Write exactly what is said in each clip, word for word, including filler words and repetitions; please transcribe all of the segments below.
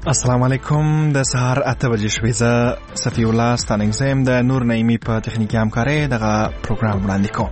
السلام علیکم. د سهار اته بجې شوې. زه صفی الله ستانکزیم د نور نعیمی په تخنیکي همکارۍ دغه پروګرام وړاندې کوم.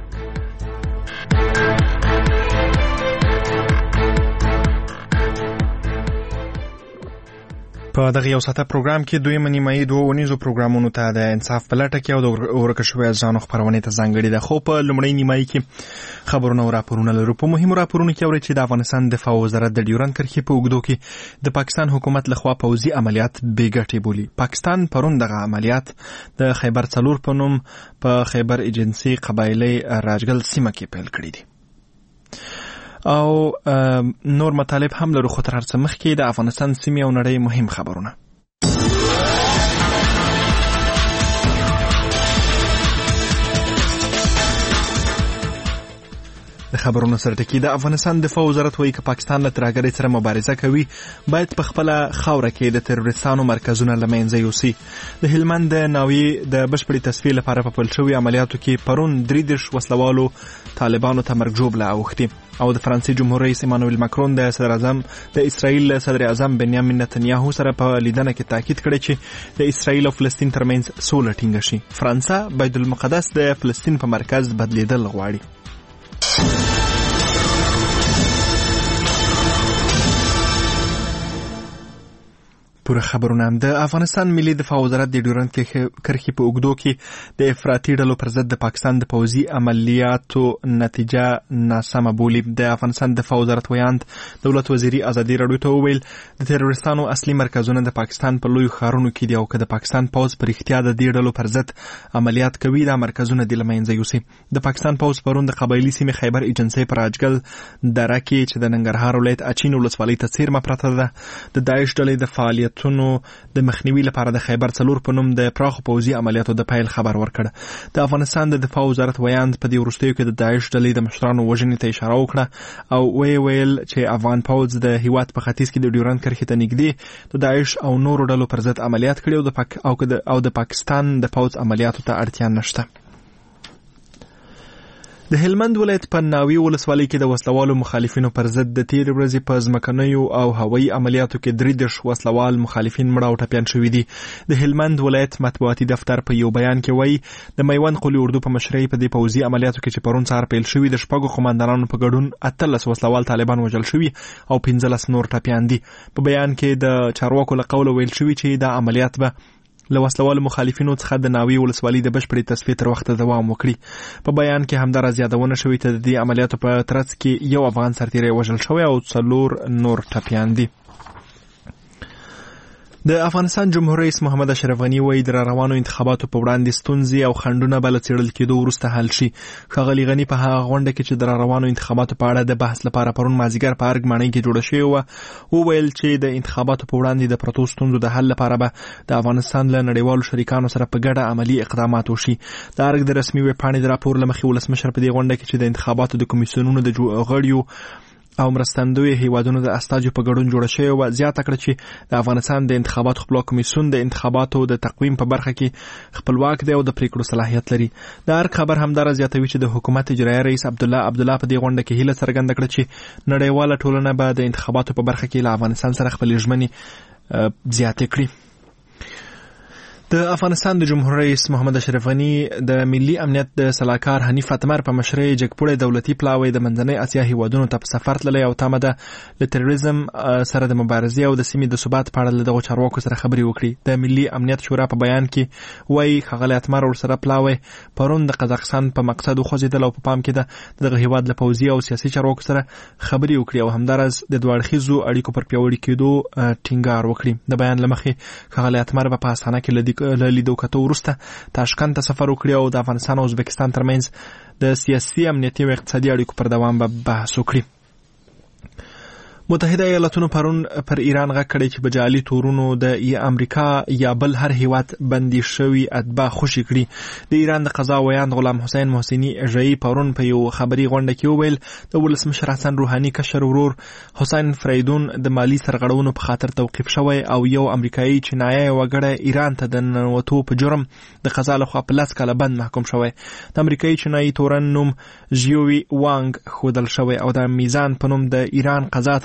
په دغه یو ساعته پروګرام کې دویمه نیمایي دوه اونیزو پروګرامونو ته د انصاف په لټه کې او د ورکه شویو ځانو خپرونې ته ځانګړې ده. خو په لومړۍ نیمایي کې خبرونه او راپورونه لرو. په مهمو راپورونو کې اورئ چې د افغانستان دفاع وزارت د ډیورند کرښې په اوږدو کې د پاکستان حکومت لخوا پوځي عملیات بې ګټې بولي. پاکستان پرون دغه عملیات د خیبر څلور په نوم په خیبر ایجنسي قبایلي راجګل سیمه کې پیل کړي دي. او نور مطالب هم لرو. خو تر هر څه مخکې د افغانستان سیمې او نړۍ مهم خبرونه. د خبرونو سره ټکی. د افغانستان دفاع وزارت وایي که پاکستان له ترهګرۍ سره مبارزه کوي باید په خپله خاوره کې د تروریستانو مرکزونه له منځه یوسي. د هلمند د ناوې د بشپړې تصفیې لپاره په پیل شوي عملیاتو کې پرون درې دېرش وسلوالو طالبانو ته مرګ ژوبله اوښتې. او د فرانسې جمهور رئیس ایمانوئل ماکرون د صدر اعظم د اسرائیل صدر اعظم بنیامین نتنیاهو سره په لیدنه کې تاکید کړی چې د اسرائیل او فلسطین ترمنځ سوله ټینګه شي. فرانسه بیت المقدس د فلسطین په مرکز بدلیدل غواړي. پوره خبرونه. د افغانستان ملي دفاع وزارت د ډیورند کرښې په اوږدو کې د افراطي ډلو پر ضد د پاکستان د پوځي عملیاتو نتیجه ناسمه بولي. د افغانستان دفاع وزارت ویاند دولت وزیري ازادي راډیو ته وویل د تروریستانو اصلي مرکزونه د پاکستان په لویو ښارونو کې دي او که د پاکستان پوځ په رښتیا د دې ډلو پر ضد عملیات کوي دا مرکزونه دې له منځه یوسي. د پاکستان پوځ پرون د قبایلي سیمې خیبر ایجنسۍ په راجګل دره کې چې د ننګرهار ولایت اچین ولسوالۍ ته څیرمه پرته ده د داعش ډلې د فعالیت د مخنیوي لپاره د خیبر څلور په نوم د پراخو پوځي عملیاتو د پیل خبر ورکړ. د افغانستان د دفاع وزارت ویاند په دې وروستیو کې د داعش ډلې د مشرانو وژنې ته اشاره وکړه او ویې ویل چې افغان پوځ د هیواد په ختیځ کې د ډیورند کرښې ته نږدې د داعش او نورو ډلو پر ضد عملیات کړي او د پاکستان د پوځ عملیاتو ته اړتیا نشته. د هلمند ولایت په ناوې ولسوالۍ کې د وسلوالو مخالفینو پر ضد د تېرې ورځې په ځمکنیو او هوایي عملیاتو کې درې دېرش وسلوال مخالفین مړه او ټپیان شوي دي. د هلمند ولایت مطبوعاتي دفتر په یو بیان کې وایي د میوند قلي اردو په مشرۍ په دې پوځي عملیاتو کې چې پرون سهار پیل شوي د شپږو قماندانانو په ګډون اتلس وسلوال طالبان وژل شوي او پنځلس نور ټپیان دي. په بیان کې د چارواکو له قوله ویل شوي چې دا عملیات به له وسلوالو مخالفینو څخه د ناوې ولسوالۍ د بشپړې تصفیې تر وخته دوام وکړي. په بیان کې همداراز یادونه شوې چې د دې عملیاتو په ترڅ کې یو افغان سرتیری وژل شوی او څلور نور ټپیان دي. د افغانستان جمهور رئیس محمد اشرف غني وایي د روانو انتخاباتو په وړاندې ستونزې او خنډونه به له څېړل کېدو وروسته حل شي. ښاغلي غني په هغه غونډه کې چې د روانو انتخاباتو په اړه د بحث لپاره پرون مازدیګر په ارګ ماڼۍ کې جوړه شوې وه وویل چې د انتخاباتو په وړاندې د پرتو ستونزو د حل لپاره به د افغانستان له نړیوالو شریکانو سره په ګډه عملي اقدامات وشي. د ارګ د رسمي ویبپاڼې د راپور له مخې ولسمشر په دې غونډه کې چې د انتخاباتو د کمیسیونونو د غړیو او مرستندوی هیوادونو د استاجو په ګډون جوړه شوې وه زیاته کړه چې د افغانستان د انتخاباتو خپلواک کمیسیون د انتخاباتو د تقویم په برخه کې خپلواک دی او د پریکړو صلاحیت لري. د ارګ خبر همداراز زیاتوي چې د حکومت اجرایه رئیس عبدالله عبدالله په دې غونډه کې هیله څرګنده کړه چې نړیواله ټولنه به د انتخاباتو په برخه کې له افغانستان سره خپلې ژمنې زیاتې کړي. د افغانستان د جمهور رئیس محمد اشرف غني د ملي امنیت د سلاکار حنیف اتمر په مشرۍ جګپوړی دولتي پلاوی د منځنۍ اسیا هیوادونو ته په سفر تللی او تمه ده له تروریزم سره د مبارزې او د سیمې د ثبات په اړه له دغو چارواکو سره خبرې وکړي. د ملي امنیت شورا په بیان کې وایي ښاغلی اتمر ورسره پلاوی پرون د قزاقستان په مقصد وخوځېدل او په پام کې ده دغه هیواد له پوځي او سیاسي چارواکو سره خبرې وکړي او همداراز د دوه اړخیزو اړیکو پر پیاوړي کېدو ټینګار وکړي. د بیان له مخې ښاغلی اتمر به په استانه کې له لیدو کتو وروسته تاشکند ته سفر وکړي او د افغانستان او ازبکستان ترمنځ د سیاسي امنیتي او اقتصادي اړیکو پر دوام به بحث وکړي. متحده ایالاتونو پرون پر ایران غږ کړی چې په جعلي تورونو د امریکا یا بل هر هیواد بندي شوي اتباع خوشي کړي. د ایران د قضا ویاند غلام حسین محسني اژه‌ای پرون په یو خبري غونډه کې وویل د ولسمشر حسن روحاني کشر ورور حسین فریدون د مالی سرغړونو په خاطر توقیف شوی او یو امریکایي چینایي وګړی ایران ته د ننوتو په جرم د قضا لخوا په لس کاله بند محکوم شوی. د امریکایي چینایي تورن نوم ژیوي وانګ ښودل شوی او د میزان په نوم د ایران قضا ته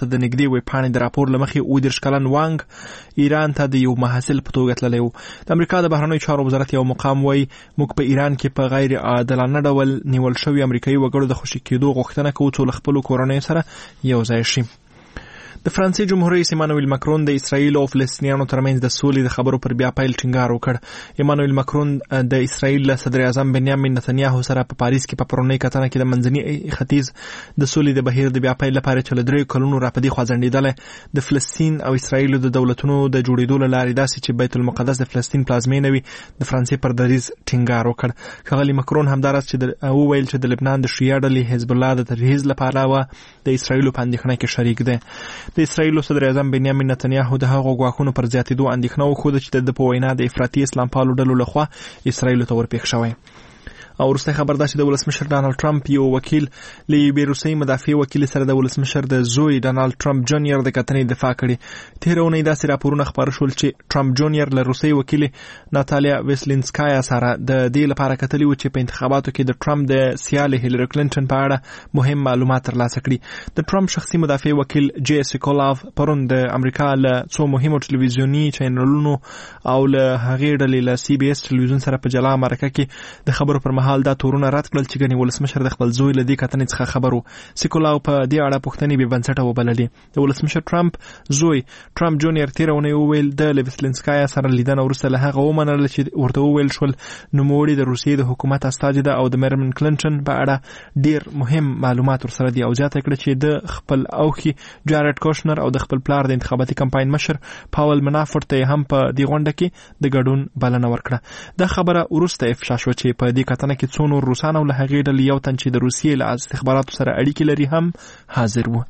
د نږدې ویبپاڼې د راپور له مخې اووه دېرش کلن وانګ ایران ته د یو محصل په توګه تللی و. د امریکا د بهرنیو چارو وزارت یو مقام وایي موږ په ایران کې په غیر عادلانه ډول نیول شوي امریکایي وګړو د خوشي کېدو غوښتنه کوو څو له خپلو کورنیو سره یو ځای شي. د فرانسې جمهور رئیس ایمانوئل ماکرون د اسرایل او فلسطینیانو ترمنځ د سولې د خبرو پر بیا پیل ټینګار وکړ. ایمانوئل ماکرون د اسرایل له صدر اعظم بنیامین نتنیاهو سره په پاریس کې په پرونی کتنه کې د منځني ختیځ د سولې د بهیر د بیا پیل لپاره چې له دریو کلونو راپدې خوځنډېدلی د فلسطین او اسرایل د دولتونو د جوړېدو له لارې داسې چې بیت المقدس د فلسطین پلازمینه وي د فرانسې پر دریځ ټینګار وکړ. ښاغلي ماکرون همداراز چې وویل چې د لبنان د شیعه ډلې حزب الله د تجهیز لپاره د اسرایل په اندېښنه کې شریک دی. د اسرایل صدر اعظم بنیامین نتنیاهو د هغو ګواښونو پر زیاتېدو اندېښنه وښوده چې د په وینا د افراطي اسلام پالو ډلو لخوا اسرایلو ته ورپېښ شوی. او وروستی خبر دا چې د ولسمشر ډانلډ ټرمپ یو وکیل له یوې روسۍ مدافع وکیل سره د ولسمشر د زوی ډانلډ ټرمپ جونیئر د کتنې دفاع کړې. تېره اونۍ داسې راپورونه خپاره شول چې ټرمپ جونیئر له روسۍ وکیلې ناتالیا ویسلینسکایا سره د دې لپاره کتلي و چې په انتخاباتو کې د ټرمپ د سیالې هیلری کلینټن په اړه مهم معلومات ترلاسه کړي. د ټرمپ شخصي مدافع وکیل جی سیکولاف پرون د امریکا له څو مهمو ټلویزیوني چینلونو او له هغې ډلې له سی بي اس ټلویزیون سره په جلا مرکه کې د خبرو پر مهال دا تورونه رد کړل چې ګنې ولسمشر د خپل زوی له دې کتنې څخه خبر و. سیکولاو په دې اړه پوښتنې بې بنسټه وبللې. د ولسمشر ټرمپ زوی ټرمپ جونیئر تېره اونۍ وویل د ویسلینسکایا سره لیدنه وروسته له هغه ومنله چې ورته وویل شول نوموړې د روسیې د حکومت استازې ده او د میرمن کلینټن په اړه ډیر مهم معلومات ورسره دي او زیاته کړه چې د خپل اوښي جارډ کوشنر او د خپل پلار د انتخاباتي کمپاین مشر پاول منافورت ته هم په دې غونډه کې د ګډون بلنه ورکړه. دا خبره وروسته افشا شوه چې په دې کتنه کې څو نور روسان او له هغې ډلې یو تن چې د روسیې له استخباراتو سره اړیکې لري هم حاضر و.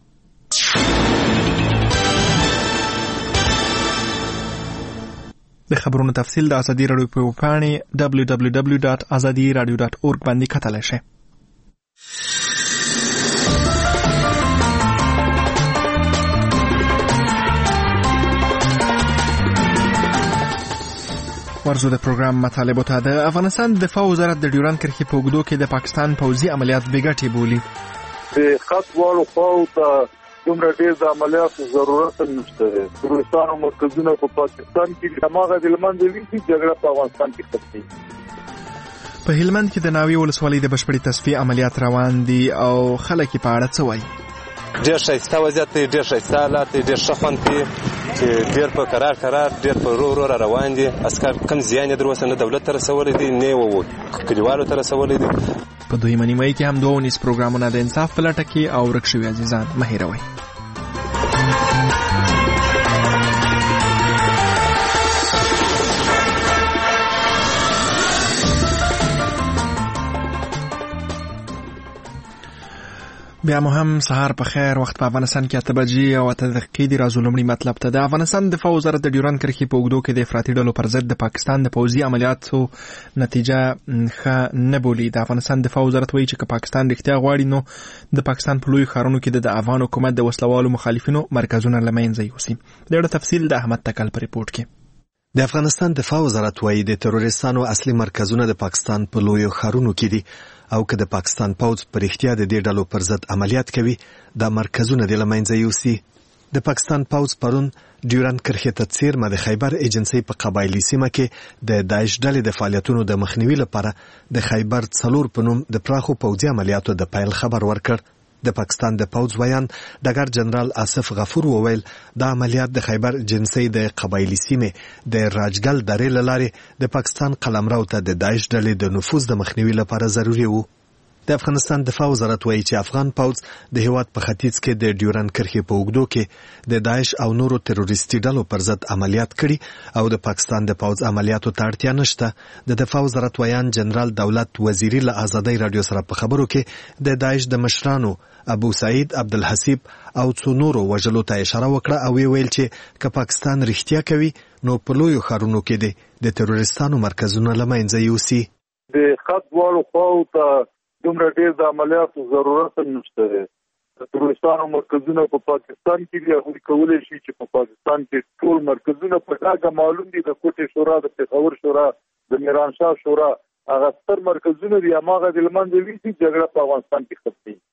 د خبرونو تفصیل د ازادي راډیو په ویبپاڼې دبلیو دبلیو دبلیو ډاټ ازادي راډیو ډاټ اورګ باندې کتلی شئ. ورزو د پروګرام مطالبو ته. د افغانستان د دفاع وزارت د ډیورند کرښې په اوږدو کې د پاکستان پوځي عملیات بې ګټې بولي. د خط واړو خواو ته دومره ډېر د عملیاتو ضرورت نشته دی. تروریستانو مرکزونه په پاکستان کې هماغه د هلمند ویسي جګړه په افغانستان کې ختمېږي. په هلمند کې د ناوې ولسوالۍ د بشپړې تصفیې عملیات روان دي او خلک یې په اړه څه وایي؟ ډېر ښایسته وضعیت دی، ډېر ښایسته حالات دی، ډېر ښه خوند کوي چې ډېر په قرار قرار ډېر په رو رو را روان دي. عسکر کم زیان یې در اوسه نه دولت ته رسولی دی نه یې کلیوالو ته رسولی دی. په دویمه نیمایي کې هم دوه ونیز پروګرامونه د انصاف په لټه کې او ورک شوي عزیزان مه هېروئ. بیا مو هم سهار په خیر. وخت په افغانستان کې اته بجې او اته دقیقې دي. راځو لومړي مطلب ته. د افغانستان دفاع وزارت د ډیورند کرښې په اوږدو کې د افراطي ډلو پر ضد د پاکستان د پوځي عملیاتو نتیجه ښه نه بولي. د افغانستان دفاع وزارت وایي چې که پاکستان رښتیا غواړي نو د پاکستان په لویو ښارونو کې د افغان حکومت د وسلوالو مخالفینو مرکزونه له منځه یوسي. د اړه تفصیل د احمد تکل په ریپورټ کې. د افغانستان دفاع وزارت وایي د تروریستانو اصلي مرکزونه د پاکستان په لویو ښارونو کې دي او که د پاکستان پوځ پر احتیا د دې ډلو پر ضد عملیات کوي دا مرکزونه د لمنځه یوسي. د پاکستان پوځ پرون ډیورند کرښې ته څیرمه د خیبر ایجنسۍ په قبایلي سیمه کې د داعش ډلې د فعالیتونو د مخنیوي لپاره د خیبر څلور په نوم د پراخو پوځي عملیاتو د پیل خبر ورکړ. د پاکستان د پوځ ویان ډګر جنرال آصف غفور وویل دا عملیات د خیبر ایجنسۍ د قبایلي سیمې د راجګل درې له لارې د پاکستان قلمرو ته د داعش ډلې د نفوذ د مخنیوي لپاره ضروري وو. د افغانستان دفاع وزارت وایي چې افغان پوځ د هیواد په ختیځ کې د ډیورند کرښې په اوږدو کې د داعش او نورو تروریستي ډلو پر ضد عملیات کړي او د پاکستان د پوځ عملیاتو ته اړتیا نشته. د دفاع وزارت ویان جنرال دولت وزیری له آزادۍ رادیو سره په خبرو کې د داعش د مشرانو ابو سعید عبدالحسیب او څو نورو وژلو ته اشاره وکړه او ویل چې که پاکستان رښتیا کوي نو په لویو ښارونو کې د تروریستانو مرکزونه له منځه یوسي. د خط واړو خواو ته دومره ډېر د عملیاتو ضرورت نشته دی. د تروریستانو مرکزونه په پاکستان کې دي. هغوی کولی شي چې په پاکستان کې ټول مرکزونه په ډاګه معلوم دي. د کوټې شورا، د پېښور شورا، د میرانشاه شورا هغه ستر مرکزونه دي. هماغه د لمنځه یوسي جګړه په افغانستان کې ختمېږي.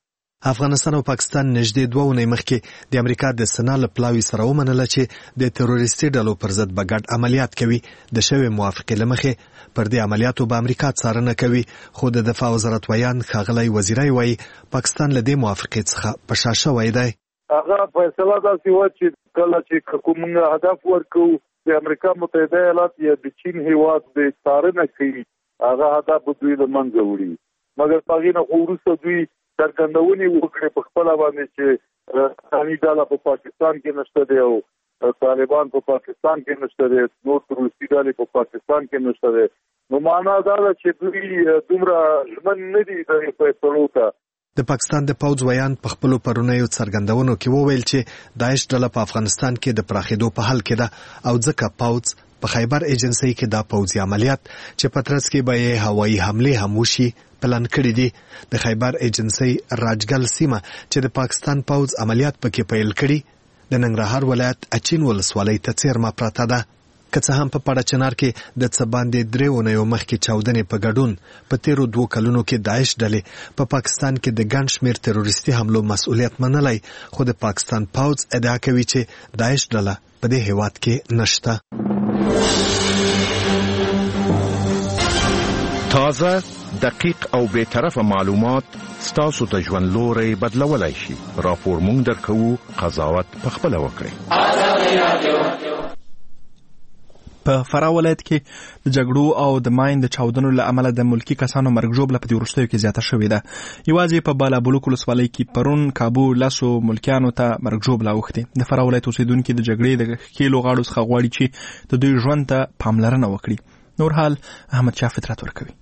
افغانستان او پاکستان نږدې دوه اونۍ مخکې د امریکا د سنا له پلاوي سره ومنله چې د تروریستي ډلو پر ضد به ګډ عملیات کوي. د شوې موافقې له مخې پر دې عملیاتو به امریکا څارنه کوي، خو د دفاع وزارت ویان ښاغلی وزیری وایي پاکستان له دې موافقې څخه په شا شوی دی. هغه فیصله داسې وه چې کله چې کوم هدف ورکوو د امریکا متحده ایالات یا د چین هیواد د څارنه کوي، هغه هدف به دوی له منځه وړي. مګر په هغې نه خو وروسته دوی څرګندونې وکړې په خپله باندې چې اسلامي ډله په پاکستان کې نشته دی او طالبان په پاکستان کې نشته دی، نور تروریستي ډلې په پاکستان کې نشته دی. نو معنا دا ده چې دوی دومره ژمن نه دي دغې فیصلو ته. د پاکستان د پوځ ویان په خپلو پرونیو څرګندونو کې وویل چې داعش ډله په افغانستان کې د پراخېدو په حال کې ده او ځکه پوځ په خیبر ایجنسۍ کې دا پوځي عملیات چې په ترڅ کې به یې هوایي حملې هم وشي پلان کړي دي. د خیبر ایجنسۍ راجګل سیمه چې د پاکستان پوځ عملیات پکې پیل کړي د ننګرهار ولایت اچین ولسوالۍ ته څیرمه پراته ده. که څه هم په پړه چنار کې د څه باندې درې اونیو مخکې چاودنې په ګډون په تیرو دوو کلونو کې داعش ډلې په پاکستان کې د ګڼ شمېر تروریستي حملو مسؤلیت منلی، خو د پاکستان پوځ ادعا کوي چې داعش ډله په دې هیواد کې نشته. تازه، دقیق او بی‌طرفه معلومات ستاسو د ژوند لوری بدلولی شي. راپور مونږ درکوو، قضاوت پخپله وکړئ. په فراه ولایت کې د جګړو او د ماین د چاودنو له امله د ملکی کسانو مرګ ژوبله په دې وروستیو کې زیاته شوې ده. یوازې په بالابلوک ولسوالۍ کې پرون کابو لسو ملکیانو ته مرګ ژوبله اوښتې. د فراه ولایت اوسېدونکي د جګړې د ښکېلو غاړو څخه غواړي چې د دوی ژوند ته پاملرنه وکړي. نور حال احمد شاه فطرت ورکوي.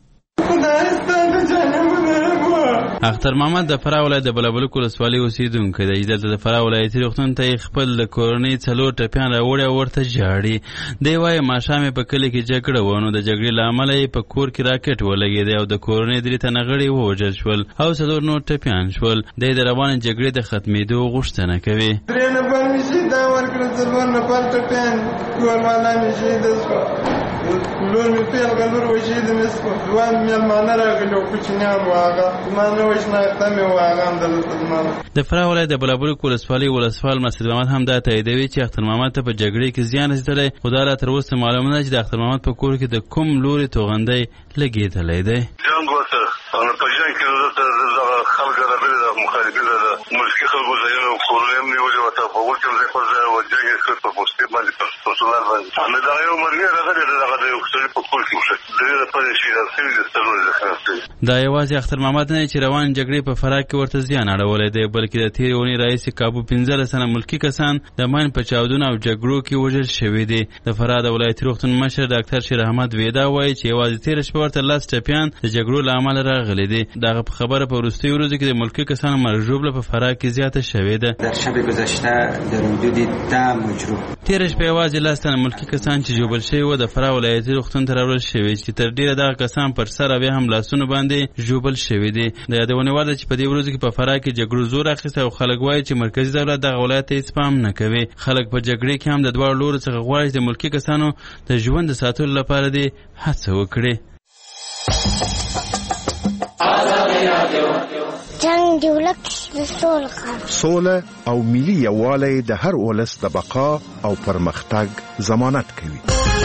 اختر محمد د فراه ولایت د بالابلوک ولسوالۍ اوسېدونکی دی. دلته د فراه ولایتي روغتون ته خپل د کورنۍ څلور ټپیان راوړي او ورته ژاړي. دی وایي ماښام په کلي کې جګړه وه، نو د جګړې له امله یې په کور کې راکټ ولګېدی او د کورنۍ درې تنه غړي ووژل شول او څلور نور ټپیان شول. دی د روانې جګړې د ختمېدو غوښتنه کوي. درې نفر مې شهیده ورکړه، څلور نفر ټپیان، کوروالا مې شهیده شوه، لور مې پیغله لور وشهیده مې شوه، دوه مېلمانه راغلي او کوچنیان وه، هغه زما نه وشناخته مې وه، هغه همدلته زما ده. د فراه ولایت د بالابلوک ولسوالۍ ولسوال مسجد محمد هم دا تاییدوي چې اختر محمد ته په جګړې کې زیان رسېدلی، خو دا لا تر اوسه معلومه نه ده چې د اختر محمد په کور کې د کوم لوري توغندی لګېدلی دی. جنګ ورته په جنګ کې دغه خلک راغلي د مخالفین د ملکي خلکو ځایونه کورونه هم نیولي وه، په ول کې هم ځای پر ځای وه، جنګ یې کړ په پوستې باندې پرسونال باندې. نو دغه یو مرګي راغلی د دغه د یو سړي په کور کې وښه د دې لپاره یې شهیدان شوي دي، څلور یې زخمیان شوي. دا یوازې اختر محمد نه چې روان جګړې په فراه کې ورته زیان اړولی دی، بلکې د تېرې اونۍ راهیسې کابو پنځلس تنه ملکي کسان د ماین په چاودنو او جګړو کې وژل شوي دي. د فراه د ولایتي روغتون مشر ډاکټر شیر احمد ویدا وایي چې یوازې تېره شپه ورته لس ټپیان د جګړو له امله راغلي دي. دغه په خبره په وروستیو ورځو کې د ملکي کسانو مرګ ژوبله په فراه کې زیاته شوې ده. در شب گذشته در حدود ده مجروح تېره شپه یوازې لس تنه ملکي کسان چې ژوبل شوي وو د فراه ولایتي روغتون ته راوړل شوي، چې تر ډېره دغه کسان پر سر او بیا هم لاسونو باندې ژوبل شوي دي. د یادونې وړ ده چې په دې ورځو کې په فراه کې جګړو زور اخیستی او خلک وایي چې مرکزي دولت دغه ولایت ته هېڅ پام نه کوي. خلک په جګړې کې هم د دواړو لورو څخه غواړي چې د ملکي کسانو د ژوند د ساتلو لپاره دې هڅه وکړي. جنگ دی ولک د سول خبر سوله او ملي یووالی د هر ولس د بقا او پرمختګ ضمانت کوي.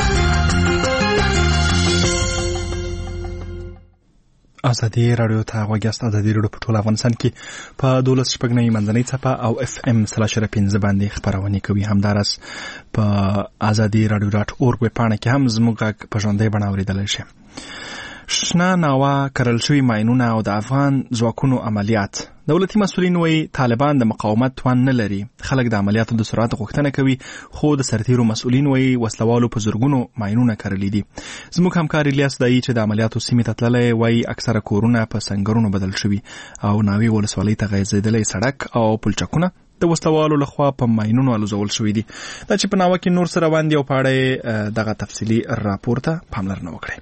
ازادي رادیو ته غوږ یاست. ازادي رادیو په ټول افغانستان کې په دولس شپږ نوي منځنۍ څپه او اف ام سلاش پنځه باندې خپرونې کوي. همداراز په ازادي رادیو ډاټ اورګ ویبپاڼه کې هم زموږ غږ په ژوندۍ بڼه اورېدلی شي. شنه ناوه، کرل شوي ماینونه او د افغان ځواکونو عملیات. دولتي مسؤلین وایي طالبان د مقاومت توان نه لري. خلک د عملیاتو د سرعت غوښتنه کوي، خو د سرتیرو مسؤلین وایي وسلوالو په زرګونو ماینونه کرلي دي. زموږ همکار الیاس دایي چې د عملیاتو سیمې ته تللی وایي اکثره کورونه په سنګرونو بدل شوي او ناوې ولسوالۍ ته غځېدلی سړک او پلچکونه د وسلوالو لخوا په ماینونو الوزول شوي دي. دا چې په ناوه کې نور سره روان دي او په اړه دغه تفصیلي راپور ته پاملرنه وکړئ.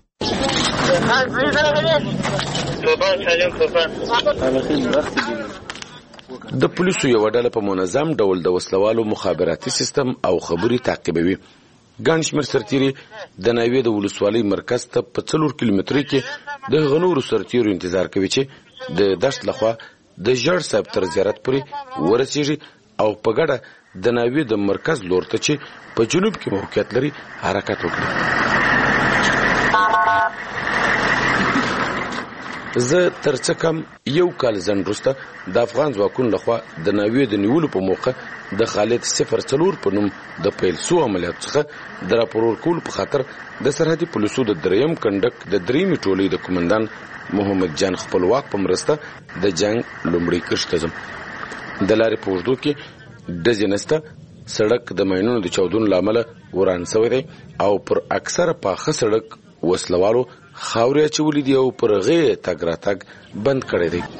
د پولیسو یو ډله په منظم ډول د وسلوالو مخابراتي سیستم او خبري تعقیبوي. ګڼ شمېر سرتیري د ناوې د ولسوالۍ مرکز ته په څلور کیلومترۍ کې د غنورو سرتیرو انتظار کوي چې د دشت لخوا د ژړ صاحب تر زیارت پورې ورسیږي او په ګډه د ناوې د مرکز لور ته چې په جنوب کې موقعیت لري حرکت وکړي. زه تر څه کم یو کال ځنډ وروسته د افغان ځواکونو لخوا د ناوې د نیولو په موخه د خالد صفر څلور په نوم د پیل سو عملیاتو څخه د راپور ورکولو په خاطر د سرحدي پولیسو د دریم کنډک د دریمې ټولۍ د قومندان محمد جان خپلواک په مرسته د جنگ لومړی کرښ ته ځم. د لارې په اوږدو کې ډزې نسته، سړک د ماینونو د چاودون له امله وران شوی دی او پر اکثره پاخه سړک وسلوالو خاورې اچولې دي او پر هغې تګ راتګ بند کړی دی.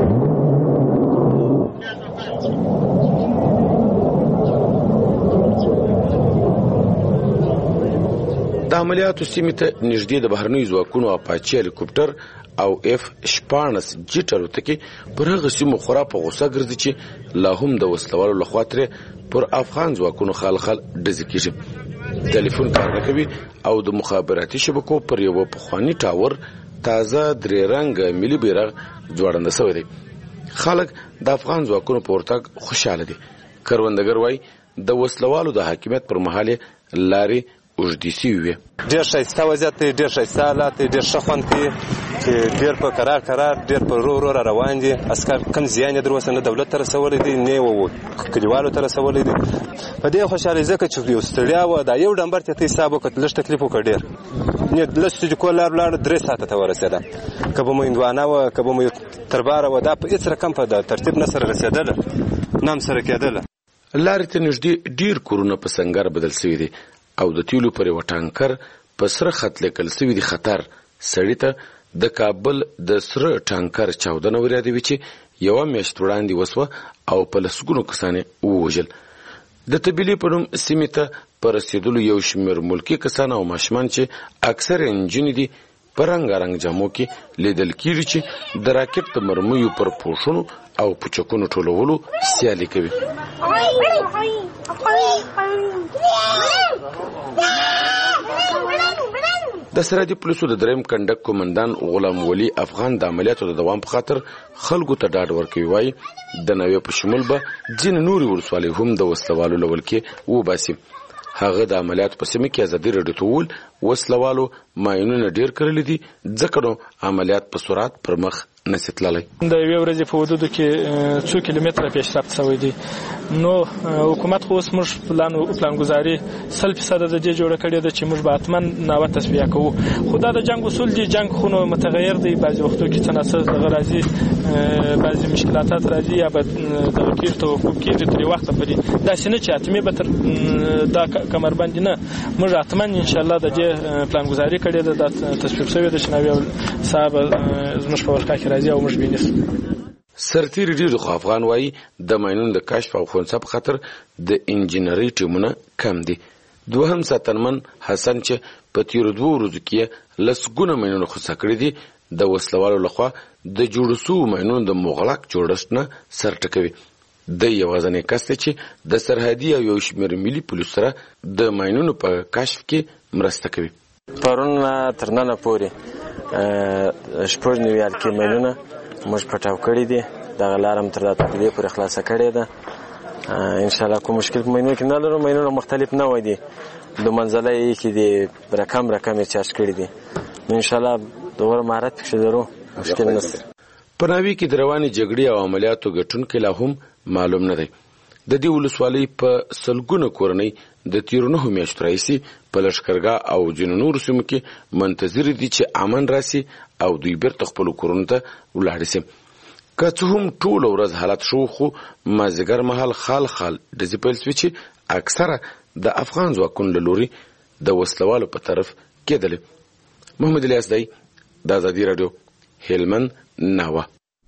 د عملیاتو سیمې ته نږدې د بهرنیو ځواکونو اپاچي هلیکوپټر او اف شپاړس جیټ الوتکې پر هغه سیمو خورا په غوسه ګرځي چې لا هم د وسلوالو لخوا ترې پر افغان ځواکونو خال خال ډزې کېږي. ټلیفون کار نه کوي او د مخابراتي شبکو پر یوه پخواني ټاور تازه درې رنګه ملي بیرغ ځوړنده شوی دی. خلک د افغان ځواکونو په ورتګ خوشحاله دي. کروندګر وایي د وسلوالو د حاکمیت پر مهال لارې اوږدې سوي وي. ډېر ښایسته وضعیت دی، ډېر ښایسته حالات دی، ډېر ښه خوند کوي چې ډېر په کرار کرار ډېر په رو رو را روان دي. عسکر کم زیان یې در اوسه نه دولت ته رسولی دی نه یې کلیوالو ته رسولی دی. په دې خوشحالۍ ځکه چې یو ستړیا وه، دا یو ډمبر ته حساب وکړه، لږ تکلیف وکړه، ډېر لږ سجکو لار ولاړه درې ساعته ته ورسېده. که به مو هندوانه وه، که به مو ترباره وه، دا په هېڅ رقم په ترتیب نه سره رسېدله، نه هم سره کېدله. لارې ته نږدې ډېر کورونه په سنګر بدل شوي دي او د تیلو پر یوه ټانکر په سره خط لیکل شوي دي خطر. سړي ته د کابل د سره ټانکر چاودنه ور یادوي چې یوه میاشت وړاندې وسوه او په لسګونو کسان یې ووژل. د تبیلې په نوم سیمې ته په رسېدلو یو شمېر ملکي کسان او ماشومان چې اکثر نجونې دي په رنګارنګ جامو کې لیدل کېږي چې د راکټ د مرمیو پر پوښونو او پوچکونو ټولولو سیالي کوي. د سرحدي پولیسو د دریم کنډک قومندان غلام ولی افغان د عملیاتو د دوام په خاطر خلکو ته ډاډ ورکوي. وایي د ناوې په شمول به ځینې نورې ولسوالۍ هم د وسلوالو له ولکې وباسي. هغه د عملیاتو په سیمه کې ازادي راډیو ته وویل وسلوالو ماینونه ډېر کړلي دي، ځکه نو عملیات په سرعت پر مخ نشي تللی. د یوې ورځې په حدودو کې څو کیلومتره پیشرفت شوی دی. نو حکومت خو اوس موږ پلان پلانګذاري سل فیصده د دې جوړه کړې ده چې موږ به حتما ناوه تصفیه کوو. خو دا د جنګ اصول دي، جنګ خو نو متغیر دی، بعضې وختو کې څه ناڅه دغه راځي، بعضې مشکلاتات راځي یا به دغه کېږي توقف کېږي ترې وخته پورې. داسې نه چې حتمي به تر دا کمربندي نه، موږ حتما انشاءالله د دې پلانګذاري کړې ده، دا تصویب شوې ده چې ناوې صاحب زموږ په ولقه کې راځي او موږ بینیس. سرتیري ډېر خو افغان وایي د ماینونو د کشف او خونڅه په خاطر د انجینرۍ ټیمونه کم دي. دوهم ساتنمن حسن چې په تیرو دوو ورځو کې لسګونه ماینونه خوسه کړي دي د وسلوالو لخوا د جوړو سوو ماینونو د مغلق جوړښت نه سر ټکوي. د یوازینی کس دی چې د سرحدي او یو شمېر ملي پولیسو سره د ماینونو په کشف کې مرسته کوي. پرون تر ننه پورې شپږ نوي الکي ماینونه موږ پټاو کړي دي. دغه لار هم تر دا تقدې پورې خلاصه کړې ده. انشاءالله کوم مشکل په ماینونو کې نه لرو. ماینونه مختلف نوع دي، د منزله یې کې دي رقم رقم یې چارج کړي دي. انشاءالله دوره مهارت پکښې لرو، مشکل نشته. په ناوې کې د روانې جګړې او عملیاتو ګټونکي لا هم معلوم نه دی. د دې ولسوالۍ په سلګونه کورنۍ د تیرو نهو میاشتو راهیسې په لښکرګاه او ځینو نورو سیمو کې منتظرې دي چې امن راسي او دوی بیرته خپلو کورونو ته ولاړ شي. که څه هم ټوله ورځ حالت شو، خو مازدیګر مهال خال خال ډزې پیل شوې چې اکثره د افغان ځواکونو له لوري د وسلوالو په طرف کېدلې. محمد الیاس دی، د ازادي راډیو، هلمند، ناوه.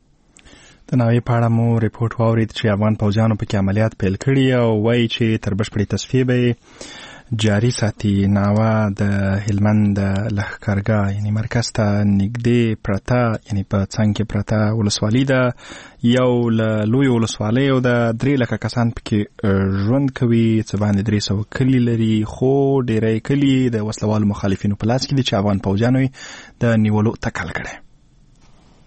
د ناوې په اړه مو ریپورټ واورید چې افغان پوځیانو پکې عملیات پیل کړي او وایي چې تر بشپړې تصفیې به جاري ساتي. ناوه د هلمند د لښکرګاه یعنی مرکز ته نږدې پرته، یعنی په څنګ کې پرته ولسوالي ده. یو له لویو ولسوالیو د درې لکه کسان پکې ژوند کوي، څه باندې درې سوه کلي لري، خو ډېری کلي د وسلوالو مخالفینو په لاس کې دي چې افغان پوځیانو د نیولو تکل کړی.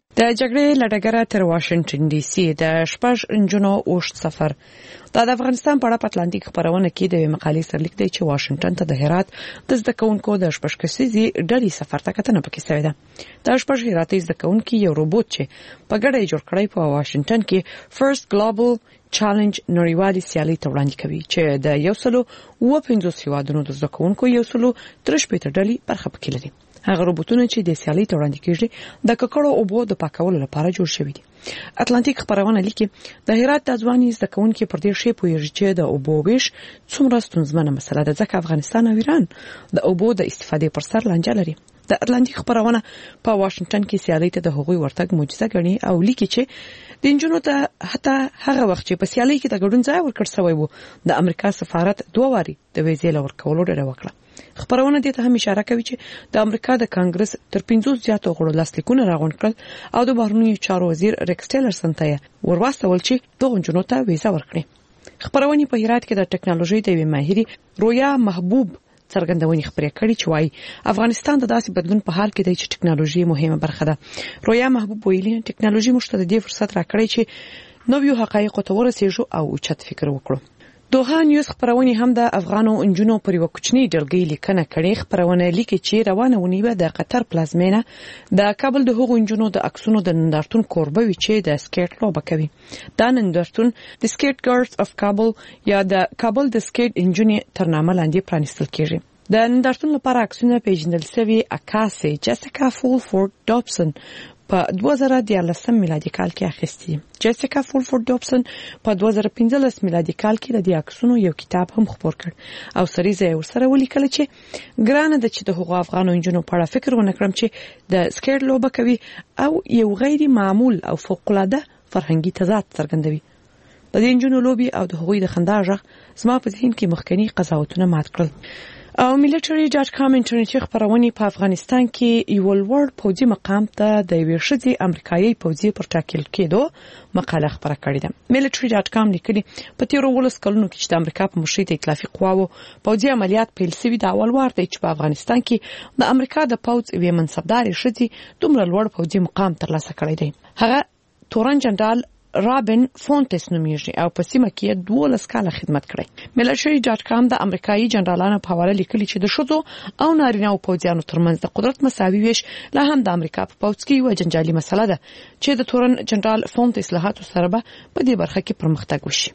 د جګړې لړګره تر واشنگټن ډي سي د شپږ انجونو اوښت سفر د افغانستان په اړه په اتلانتیک خبرونه کې د مقالې سرلیک دی چې واشنگټن ته د هرات د زده کوونکو د شپږ کسیزي ډلې سفر ته کتنه پکې شوې ده. د شپږ هراتي زده کوونکو یو روبوټ چې په ګډه جوړ کړی په واشنگټن کې فرست ګلوبل چالنج نړیوالي سیالي ته وړاندې کوي چې د یو سلو و پنځوس هیوادونو د زده کوونکو یو سلو تر شپږ ډلې برخه پکې لري. هغه روبوټونه چې د سیالي ته وړاندې کیږي د ککړو اوبو د پاکولو لپاره جوړ شوي دي. اتلانتیک خبرونه لیکي د هرات د ځواني زده کوونکو پر دې شی پوهیږي چې د اوبو ویش څومره ستونزمنه مسله ده ځکه افغانستان او ایران د اوبو د استفادې پر سر لانجه لري. د اتلانتیک خبرونه په واشنگټن کې سیالي ته د هغوی ورتګ معجزه ګڼي او لیکي چې د انجونو ته حتی هغه وخت چې په سیالي کې د ګډون ځای ورکړ شوی وو د امریکا سفارت دوه واري د ویزې لور کولو ډېر وکړه. خبرونه دې ته هم اشاره کوي چې د امریکا د کانګرس تر پنځوس زیاتو غړو لاسلیکونه راغونډ کړل او د بهرنیو چارو وزیر ریکس ټیلرسن ته ورواستول چې دغه انجونو ته ویزه ورکړي. خبرونه په هرات کې د ټکنالوژي د یوې ماهري رویا محبوب څرګندونې خبرې کړې چې وايي افغانستان د داسې بدلون په حال کې دی چې ټکنالوژي مهمه برخه ده. رویا محبوب ویلي ټکنالوژي موږ ته د دې فرصت راکړی چې نویو حقایقو ته ورسېږو او اوچت فکر وکړو. دوها نیوز خبرونه هم د افغانو انجونو پر یو کوچنی ډلګۍ لیکنه کړې. خبرونه لیکي چې روانه ونیوه د قطر پلازمینه د کابل د هغو انجونو د عکسونو د نندارتون کوربه وی چې د سکیټ لوبه کوي. دا نندارتون د سکیټ ګارډز اف کابل یا د کابل د سکیټ انجونې تر نامه لاندې پرانیستل کیږي. د نندارتون لپاره عکسونه پیژندل شوی اکاسي جیسیکا فولفورد ډاپسن په دوه زره دیارلسم میلادي کال کې اخیستي. جیسیکا فولفورد ډاپسن په دوه زره پنځلس میلادي کال کې د دې عکسونو یو کتاب هم خپور کړ او سریزه یې ورسره ولیکل چې ګرانه ده چې د هغو افغانو انجونو په اړه فکر ونه کړم چې د سکیټ لوبه کوي او یو غیر معمول او فوق العاده فرهنګي تضاد څرګندوي. د دې انجونو لوبي او د هغوی د خندا غږ زما په ذهن کې مخکنی قضاوتونه مات کړل. او ملټری ډاټ کام انټرنیټي خبرونه په افغانستان کې یو لوړ پوځي مقام ته د یوې ښځې امریکایي پوځي پر ټاکل کېدو مقاله خبره کړې ده. ملټری ډاټ کام لیکلي په تیرو ولس کلونو کې چې د امریکا په مشرۍ د ائتلافي قواو پوځي عملیات پیل شوي د اول وار دی چې په افغانستان کې د امریکا د پوځ یوې منصبدارې ښځې دومره لوړ پوځي مقام ترلاسه کړی دی. هغه تورن جنرال رابن فونټس نومیږي او په سیمه کې دولس کاله خدمت کړی. ملټری ډاټ کام د امریکایي جنرالانو په حواله لیکلي چې د ښځو او نارینه او پوځیانو ترمنځ د قدرت مساوي ویش لا هم د امریکا په پوځ کې یو جنجالي مسله ده چې د تورن جنرال فونټس له هاتو سره به په دې برخه کې پرمختګ وشي.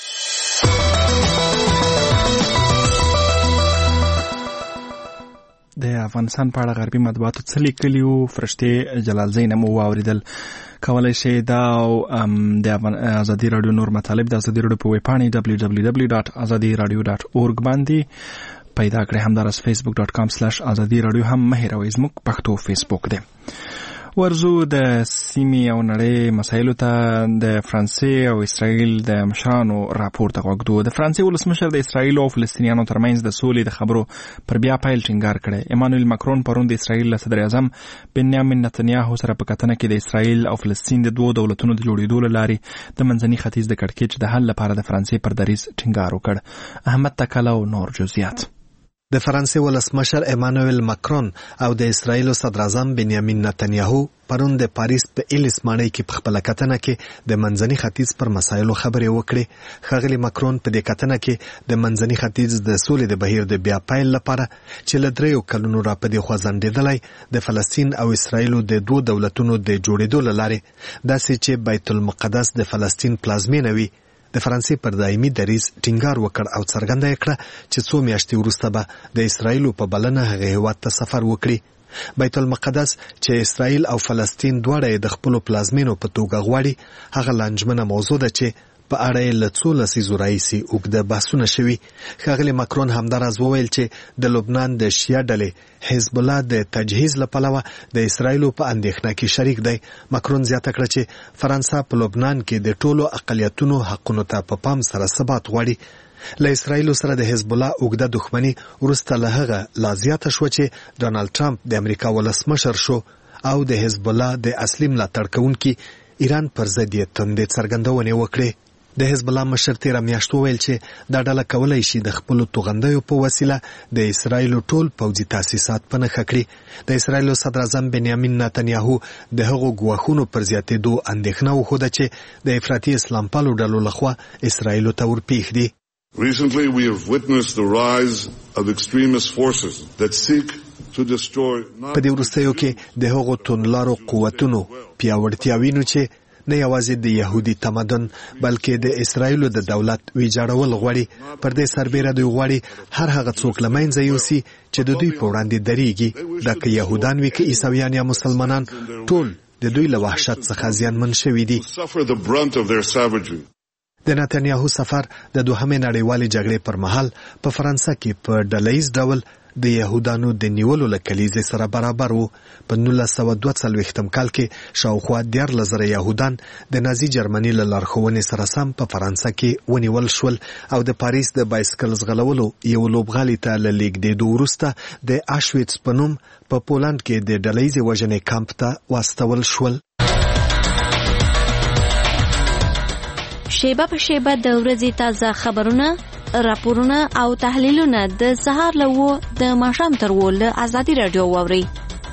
د افغانستان په اړه غربي مطبوعاتو څه لیکلي وو فرشته جلال زین مو واوریدل. کولای شئ دا د ازادي رادیو نور مطالب د ازادي رادیو په ویب پاڼه دبلیو دبلیو دبلیو ډاټ ازادي رادیو ډاټ اورګ باندې پیدا کړئ. همدارس فیسبوک ډاټ کام سلاش ازادي رادیو هم مه هېروئ زموږ پښتو فیسبوک دی. ورزو د سیمې او نړۍ مسایلو ته د فرانسې او اسرائیل د مشرانو راپور ته غوږ د فرانسې ولسمشر د اسرائیل او فلسطینیانو ترمنځ د سولې د خبرو پر بیا پیل ټینګار کړی. ایمانوئل ماکرون پرون د اسرائیل له صدر اعظم بنیامین نتنیاهو سره په کتنه کې د اسرائیل او فلسطین د دوه دولتونو د جوړېدو له لارې د منځني ختیځ د کړکېچ د حل لپاره د فرانسې پر دریځ ټینګار وکړ. احمد تکله او نور جزئیات. د فرانسې ولسمشر ایمانوئل ماکرون او د اسرائیل صدر اعظم بنیامین نتنیاهو پرون د پاریس په ایلیس ماڼۍ کې په خپله کتنه کې د منځني ختیځ پر مسایلو خبرې وکړې. ښاغلي ماکرون په دې کتنه کې د منځني ختیځ د سولې د بهیر د بیا پیل لپاره چې له دریو کلونو راپدې خوا ځنډېدلی د فلسطین او اسرائیلو د دوه دولتونو د جوړېدو له لارې داسې چې بیت المقدس د فلسطین پلازمینه وي د فرانسې پر دایمي دریځ ټینګار وکړ او څرګنده یې کړه چې څو میاشتې وروسته به د اسرائیلو په بلنه هغې هېواد ته سفر وکړي. بیت المقدس چې اسرائیل او فلسطین دواړه یې د خپلو پلازمینو په توګه غواړي هغه لانجمنه موضوع ده چې په اړه یې له څو لسیزو راهیسې اوږده بحثونه شوي. ښاغلي ماکرون همداراز وویل چې د لبنان د شیعه ډلې حزب الله د تجهیز له پلوه د اسرائیلو په اندېښنه کې شریک دی. ماکرون زیاته کړه چې فرانسه په لبنان کې د ټولو اقلیتونو حقونو ته په پام سره ثبات غواړي. له اسرائیلو سره د حزب الله اوږده دښمني وروسته له هغه لا زیاته شوه چې ډانلډ ټرمپ د امریکا ولسمشر شو او د حزب الله د اصلي ملاتړ کوونکي ایران پر ضد یې تندې څرګندونې وکړې. د حزب الله مشر تیر میاشت وویل چې دا ډله کولای شي د خپل توغندیو په وسیله د اسرایل ټول پوځي تاسیسات په نښه کړي. د اسرایل صدر اعظم بنیامین نتنیاهو د هغو ګواښونو پر زیاتېدو اندېښنه وښوده چې د افراطي اسلام پالو ډلو لخوا اسرایل ته ورپېښ دي. Recently we have witnessed the rise of extremist forces that seek to destroy. په دې وروستیو کې د هغو توندلارو قوتونو پیاوړتیا وینو چې نه یوازې د يهودي تمدن بلکې د اسرایل د دولت ویجاړول غواړي. پر دې سربېره دوی غواړي هر هغه څوک له منځه یوسي چې د دوی په وړاندې درېږي، دا که یهودان وي که عیسویان یا مسلمانان، ټول د دوی له وحشت څخه زیانمن شوي دي. د نتنیاهو سفر د دوهمې نړیوالې جګړې پر مهال په فرانسه کې په ډلهییز ډول د یهودانو د نیولو له کلیزې سره برابر وو. په نولس سوه دوه څلوېښتم کال کې شاوخوا دیارلس زره یهودان د نازي جرمني له لارښوونې سره سم په فرانسه کې ونیول شول او د پاریس د بایسکل ځغلولو یو لوبغالي ته له لېږدېدو وروسته د آشویتس په نوم په پولنډ کې د ډلهییزې وژنې کمپ ته واستول شول. شیبه په شیبه د ورځې تازه خبرونه، راپورونه او تحلیلونه د سهار له وو د ماښام تر وو له ازادي راډیو واورئ.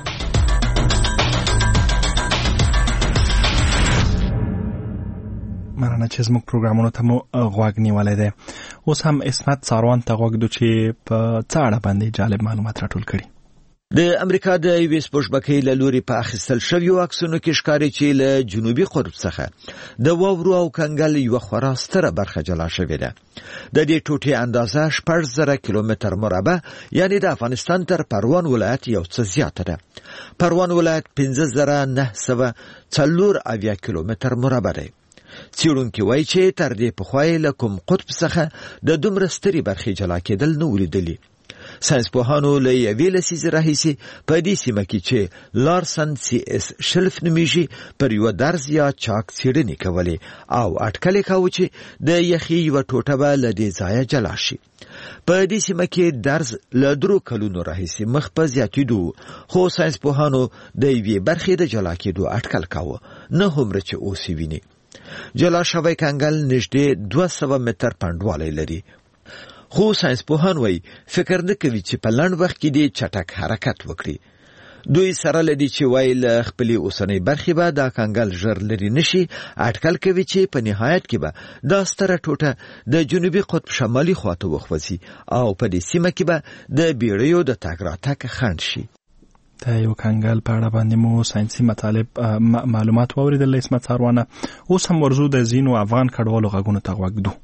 مننه چې زموږ پروګرامونو ته مو غوږ نیولی دی. اوس هم اسمت ساروان ته غوږ دو چې په څه اړه باندې جالب معلومات راټول کړي. د امریکا د یوې سپوږمکۍ له لوري په اخیستل شویو عکسونو کې ښکاري چې له جنوبي قطب څخه د واورو او کنګل یوه خورا ستره برخه جلا شوې ده. د دې ټوټې اندازه شپږ زره کیلومتر مربع یعنی د افغانستان تر پروان ولایت یو څه زیاته ده. پروان ولایت پنځه زره نه سوه څلور اویا کیلومتر مربع دی. څېړونکي وایي چې تر دې پخوا یې له کوم قطب څخه د دومره سترې برخې جلا کېدل نه ولیدلي. ساینسپوهانو له یوې لسیزې راهیسې په دې سیمه کې چې لارسن سی اس شلف نومیږي پر یوه درز یا چاک څېړنې کولې او اټکل یې کاوه چې د یخي یوه ټوټه به له دې ځایه جلا شي. په دې سیمه کې درز له درو کلونو راهیسې مخ په زیاتېدو، خو ساینسپوهانو د یوې برخې د جلا کېدو اټکل کاوه، نه هومره چې اوس یې ویني. جلا شوی کنګل نږدې دوه سوه متر پنډوالی لري، خو ساینسپوهان وایي فکر نه کوي چې په لنډ وخت کې دې چټک حرکت وکړي. دوی سره له دې چې وایي له خپلې اوسنۍ برخې به دا کنګل ژر لرې نه شي، اټکل کوي چې په نهایت کې به دا ستره ټوټه د جنوبي قطب شمالي خواته وخوځي او په دې سیمه کې به د بیړیو د تګ راتګ خنډ شي. د یو کنګل په اړه باندې مو ساینسي مطالب معلومات واوریدل له اسمت ساروانه. اوس هم ورزو د ځینو افغان کډوالو غږونو ته غوږ ږدو.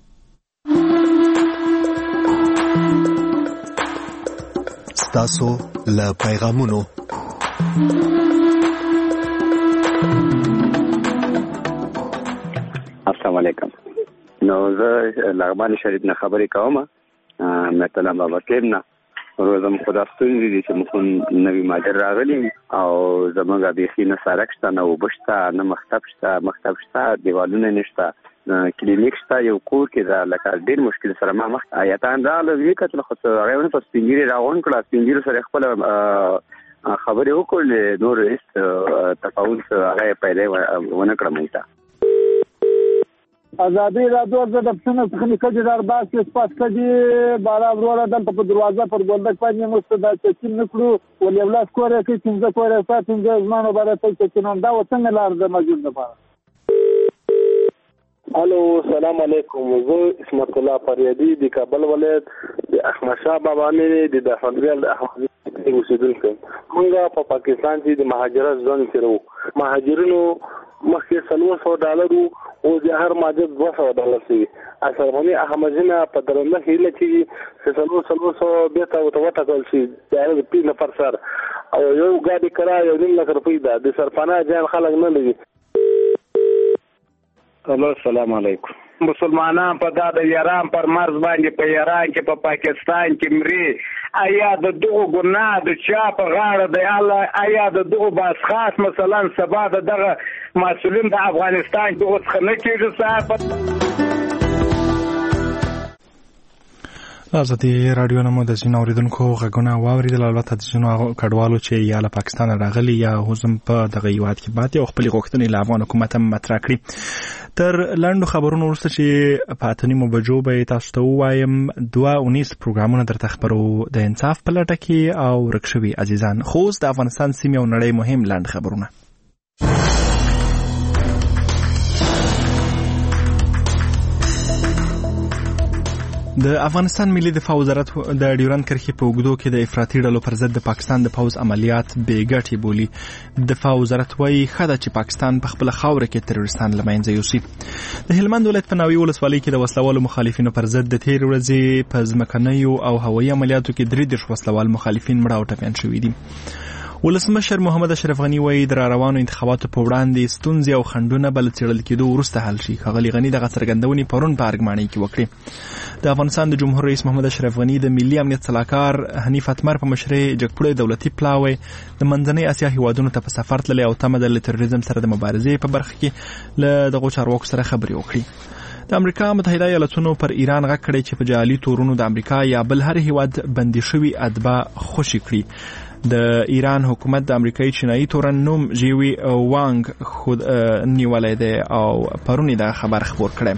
ستاسو له پیغامونو. السلام علیکم. نو زه لغمان شریف نه خبرې کوم. مثلا بابا کېم نه روزم خدا ستونزې دي چې موږ نوی ماډل راغلی او زموږ بیخي نه سړک شته، نه اوبه شته، نه مکتب شته. مکتب شته، دیوالونه نشته، کلینیک شته. یو کور کې دا لکه ډېر مشکل سره ما مخ آیتان راغله، ویې کتل خو هغه یې په سپین ږیري راغونډ کړه. سپین ږیرو سره خپله خبرې وکړلې، نور هېڅ تفاوت هغه یې پیدا ونه کړه موږ ته. ازادي راډیو د دفترونو څخه نکړي دربار کې سپاس کړي بارا وروره دلته په دروازه پر ګولډک باندې مستدا چې نکړو ولې ولاس کوره کې څنګه کوره سات څنګه زمانو باندې چې نن دا وڅنګه لار د موجود لپاره. الو السلام علیکم. زه اسمت الله فریادي د کابل ولایت د احمد شاه بابا مې د دافندریال احمد اوسیدونکو. موږ په پاکستان کې د مهاجرت ژوند کړو. مهاجرینو مخکې څلور سوه ډالر او د هر ماجر دوه سوه ډالر شي. اشرفغني احمدجان په درنه هیله چې څلور څلور سوه بیرته ورته وټاکل شي د هغه پنځه نفر سره او یو ګاډي کرایه یو نیم لک روپۍ ده. د سرپناه جان خلک نه لري. الو السلام علیکم. مسلمانان په دا د ایران پر مرز باندې په ایران کې په پاکستان کې مري، آیا د دغه ګناه د چا په غاړه دی؟ الله آیا د دغه باس خاص مثلا سبا د دغه مسؤلین د افغانستان دغه څخه نه کېږي؟ صاحب ازادي رادیو نمو د ځینو اوریدونکو غږونه واوریدل، البته د ځینو کډوالو چې یا له پاکستان راغلي یا هم په دغه هیواد کې پاتې او خپل غوښتنې له افغان حکومت هم مطرح کړي. تر لاندو خبرونو وروسته چې په اتنیمو بجو به تاسو ته ووایم دوه اونیس پروګرامونه درته خبرو د انصاف په لټه کې او رکشوي عزیزان. خو د افغانستان سیمې او نړۍ مهم لاند خبرونه. د افغانستان ملي دفاع وزارت د ډیورند کرښې په اوږدو کې د افراطي ډلو پر ضد د پاکستان د پوځ عملیات بې ګټې بولي. دفاع وزارت وایي ښه ده چې پاکستان په خپله خاوره کې تروریستان له منځه یوسي. د هلمند ولایت په ناوې ولسوالۍ کې د وسلوالو مخالفینو پر ضد د تېرې ورځې په ځمکنیو او هوایي عملیاتو کې درې دېرش وسلوال مخالفین مړه او ټپیان شوي دي. ولسمشر محمد اشرف غني وایي د راروانو انتخاباتو په وړاندې ستونزې او خنډونه به له څېړل کېدو وروسته حل شي. ښاغلي غني دغه څرګندونې پرون په ارګماڼۍ کې وکړې. د افغانستان د جمهور رئیس محمد اشرف غني د ملي امنیت سلاکار حنیف اتمر په مشرۍ جګپوړی دولتي پلاوی د منځنۍ اسیا هیوادونو ته په سفر تللی او تمه ده له تروریزم سره د مبارزې په برخه کې له دغو چارواکو سره خبرې وکړي. د امریکا متحده ایالتونو پر ایران غږ کړی چې په جعلي تورونو د امریکا یا بل هر هیواد بندي شوي اتباع خوشي کړي. د ایران حکومت د امریکایي چینایي تورن نوم جیوی وانګ خود نیولای دی او پرونی دا خبر خبر کړی.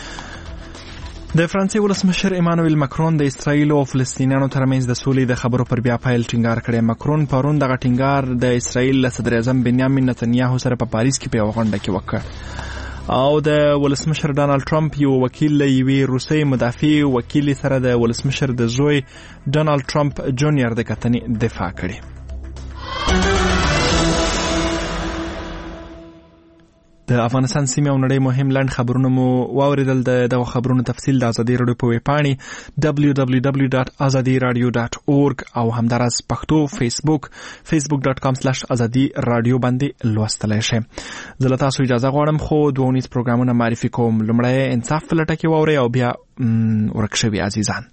د فرانسې ولسمشر ایمانوئل مکرون د اسرائیل او فلسطینیانو ترمنځ د سولې د خبرو پر بیا پیل ټینګار کړی. مکرون پرون دغه ټینګار د اسرائیل له صدر اعظم بنیامین نتنیاهو سره په پاریس کې په یوه غونډه کې وکړ. او د ولسمشر ډانلډ ټرمپ یو وکیل له یوې روسي مدافع وکیل سره د ولسمشر د زوی ډانلډ ټرمپ جونیور د کتنې دفاع کړې. د افغانستان سیمې او نړۍ مهم لاند خبرونه مو واوریدل. د دغه خبرونو تفصیل د ازادي رادیو په ویب پاڼې دبلیو دبلیو دبلیو ډاټ ازادي رادیو ډاټ اورګ او همداراز پښتو فیسبوک فیسبوک ډاټ کام سلیش ازادي رادیو باندې لوستلی شئ. زه له تاسو اجازه غواړم خو دوه اونیز پروګرامونه معرفي کوم. لومړی انصاف په لټه کې واورئ او بیا ورک شوي عزیزان.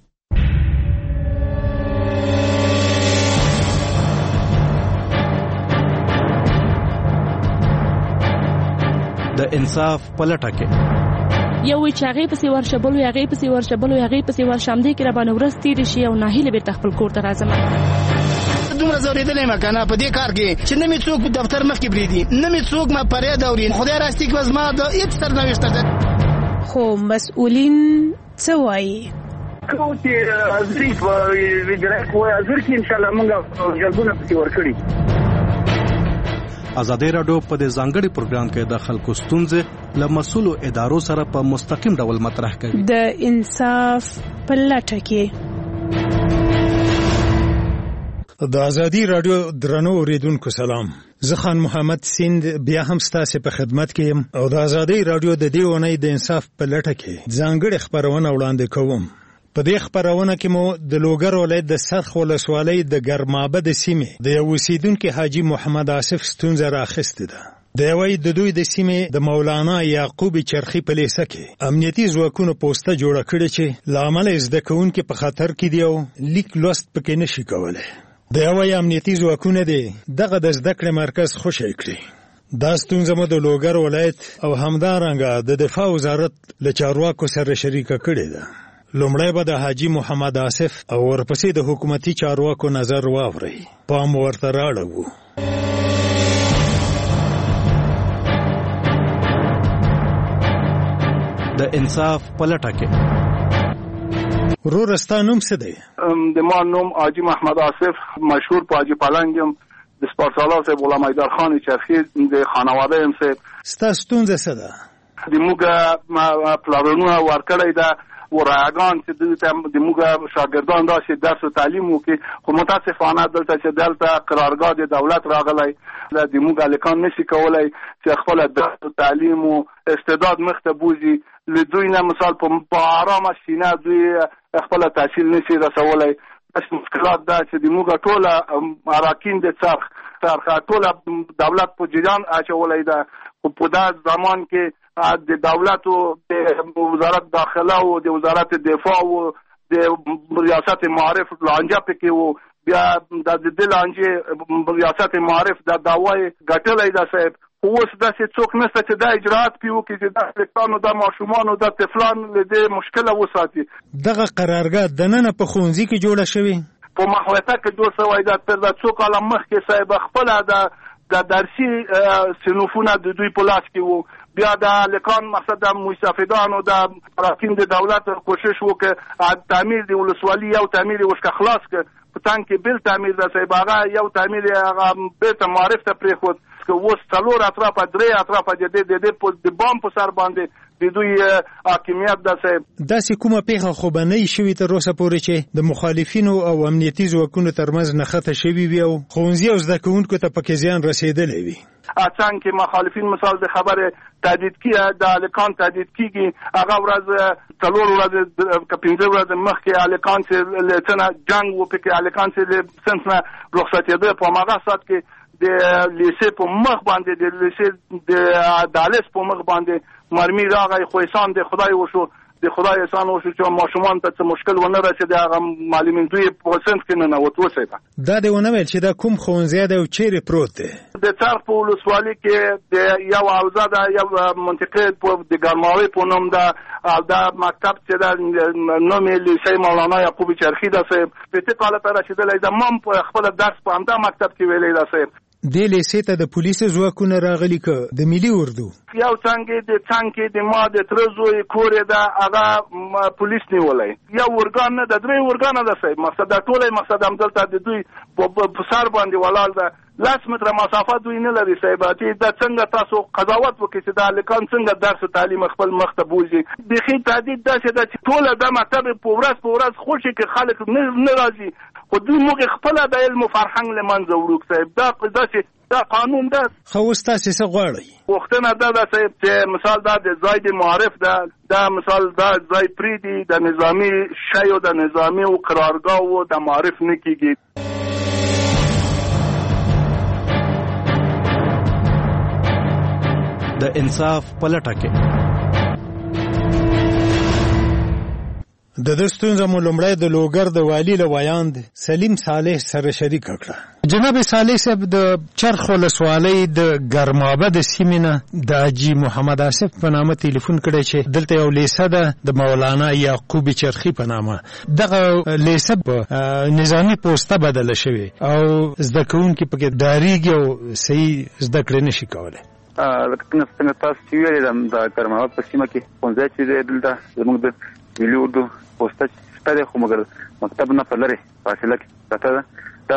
د انصاف په لټه کې یو چې هغه پسې ورشبلو هغه پسې ورشبلو هغه پسې ورشمدې کې را باندې ورځ تیر شي او ناهیله به خپل کور ته راځم. دومره زوریدلې ما کنه په دې کار کې چې نه می څوک په دفتر مخ کې بریدي نه می څوک ما پرې دورین خدای راستي کې وزما د هیڅ سرنوشت ده. خو مسؤلین څه وایي؟ کوم چې ازري په ویډرک وای ازر کې ان شاء الله موږ جلبونه پسې ورکړي. ازادي رادیو په دې ځانګړي پروګرام کې د خلکو ستونزې له مسؤلو ادارو سره په مستقیم ډول مطرح کوي. د انصاف په لټه کې د ازادي رادیو درنو اوریدونکو سلام. زه خان محمد سیند بیا هم ستاسو په خدمت کې یم او د ازادي رادیو د دې ونې د انصاف په لټه کې ځانګړي خبرونه وړاندې کوم. په دې خبرونه کې مو د لوګر ولایت د سرخ ولسوالۍ د ګرمابه د سیمې د یو اوسیدونکو حاجی محمد آصف ستونزه راخسته ده. د یوې د دوی د سیمې د مولانا یعقوب چرخی په لیسه کې امنیتي ځواکونو پوسټه جوړه کړې چې لامل زده کوونکو په خطر کې دی او لیک لوست پکې نشي کولای. د یوې امنیتي ځواکونو دی دغه د زده کړې مرکز خوشی کړی. دا ستونزه مو د لوګر ولایت او همدارنګه د دفاع وزارت له چارواکو سره شریکه کړې ده. لومړی به د حاجی محمد آصف او ورپسې د حکومتي چارواکو نظر واورئ. پام ورته راړو. د انصاف په لټه کې ورور ستا نوم څه دی؟ د ما نوم حاجی محمد آصف مشهور په حاجی پلنګم د سپارسالار صاحب غلام حیدر خان چرخی د خانواده هم صاحب. ستا ستونزه څه ده؟ د موږ پلانونه ورکړی ده ورایگان چې د موږ شاګردان راشي درس او تعلیم وکړي خو متاسفانه دلته چې دلته قرارګاه د دولت راغلی د موږ الکان نشي کولای چې خپل درس او تعلیم او استعداد مخته بوزي. له دوی نه مثال په آرامه سینه دوی خپل تحصیل نشي رسولای. بس مشکلات دا چې د موږ ټوله اراکین د څرخ څرخ ټوله دولت په جریان اچولای ده. خو په دا زمان کې د دولت او د وزارت داخله او د وزارت دفاع او د ریاست معارف لانجه پکې وو بیا د دې لانجه ریاست معارف د داوای غټلای دا صاحب اوس داسې څوک نشته چې دا اجراءات پې وکړي چې دا هلکانو دا ماشومانو دا طفلان له دې مشکله وساتي. دغه قرارګاه دننه په ښوونځي کې جوړه شوې په محوطه کې جوړ شوی دا تر دا څو کاله مخکې صاحب خپله د د درسي صنفونه د دوی په لاس کې وو. بیا د هلکان مقصد د مستفیدانو د پراکین د دولت کوشش وکړ تعمیر د ولسوالي یو تعمیر یې ورڅخه خلاص کړ په تنګ کې بل تعمیر ده صاحب هغه یو تعمیر یې هغه بیرته معرف ته پرېښود که اوس څلور اطرافه درې اطرافه د دې د دې د بام په سر باندې د دوی حاکمیت ده صاحب. داسې کومه پیښه خو به نه وي شوې تر اوسه پورې چې د مخالفینو او امنیتي ځواکونو ترمنځ نښته شوي وي او ښوونځي او زده کوونکو ته پکې زیان رسېدلی وي. څنګه چې مخالفین مثال د خبرې تهدید کیږي د هلکان تهدید کیږي هغه ورځ څلور ورځې که پنځه ورځې مخکې هلکان چې له څه نه جنګ و پکې هلکان چې له صنف نه رخصتېده په هماغه ساعت کې د لیسې په مخ باندې د لیسې د دهلیز په مخ باندې مرمي راغی خو احسان د خدای وشو د خدای احسان وشو چې ماشومان ته څه مشکل ونه رسېد هغه معلمین دوی په صنف کې ننوت وسېده. دا دې ونه ویل چې دا کوم ښوونځی دی او چیرې پروت دی؟ د څرخ په ولسوالي کې د یو حوزه ده یو منطقې د ګرماوي په نوم ده او دا مکتب چې ده نوم یې لیسې مولانا یعقوب چرخي ده صاحب پېته کاله ته رسېدلی ده. ما هم په خپله درس په همدا مکتب کې ویلی ده صاحب. دې لیسې ته د پولیسو ځواکونه راغلي که د ملي اردو؟ یو څنګه د څنګه د ما د تره زوی کور یې ده هغه پولیس نیولی یو ورګان نه د درې ورګانه ده صاحب مقصد دا ټوله مقصد همدلته د دوی په سر باندې ولاړ ده لاس متره مسافه دوی نه لري صاحب چې دا څنګه تاسو قضاوت وکړئ چې دا هلکان څنګه درس و تعلیم خپل مخ ته بوځي. بیخي تهدید داسې ده چې ټوله دا مکتب په ورځ په ورځ خوشي کې خلک نه راځي خو دوی موږ خپله د علم و فرهنګ له منځه وړو صاحب دا داسې دا قانون ده. خو اوس تاسې څه غواړئ؟ پوښتنه دا ده صاحب چې مثال دا د ځای د معارف ده دا مثال دا ځای پرېږدي د نظامي شیو د نظامي و قرارګاهو د معارف نه کېږي. د انصاف پلټه کې د د ستونزه مو لومړی د لوګر د والي له ویاند سلیم صالح سره شریک کړه. جناب صالح صاحب د چرخ ولسوالۍ د ګرمابه د سیمې نه د حاجي محمد آصف په نامه تلیفون کړی چې دلته یو لیسه ده د مولانا یعقوب چرخي په نامه. دغه لیسه په نظامي پوسته بدله شوې او زده کوونکي پکې ډارېږي او صحیح زده کړې نشي کولی. لکه څنګه تاسو چې ویلې د ګرمابه په سیمه کې ښوونځی چې دی دلته زموږ د ملي اردو پوسته شته دی خو مګر مکتب نه په لرې فاصله کې پرته ده. دا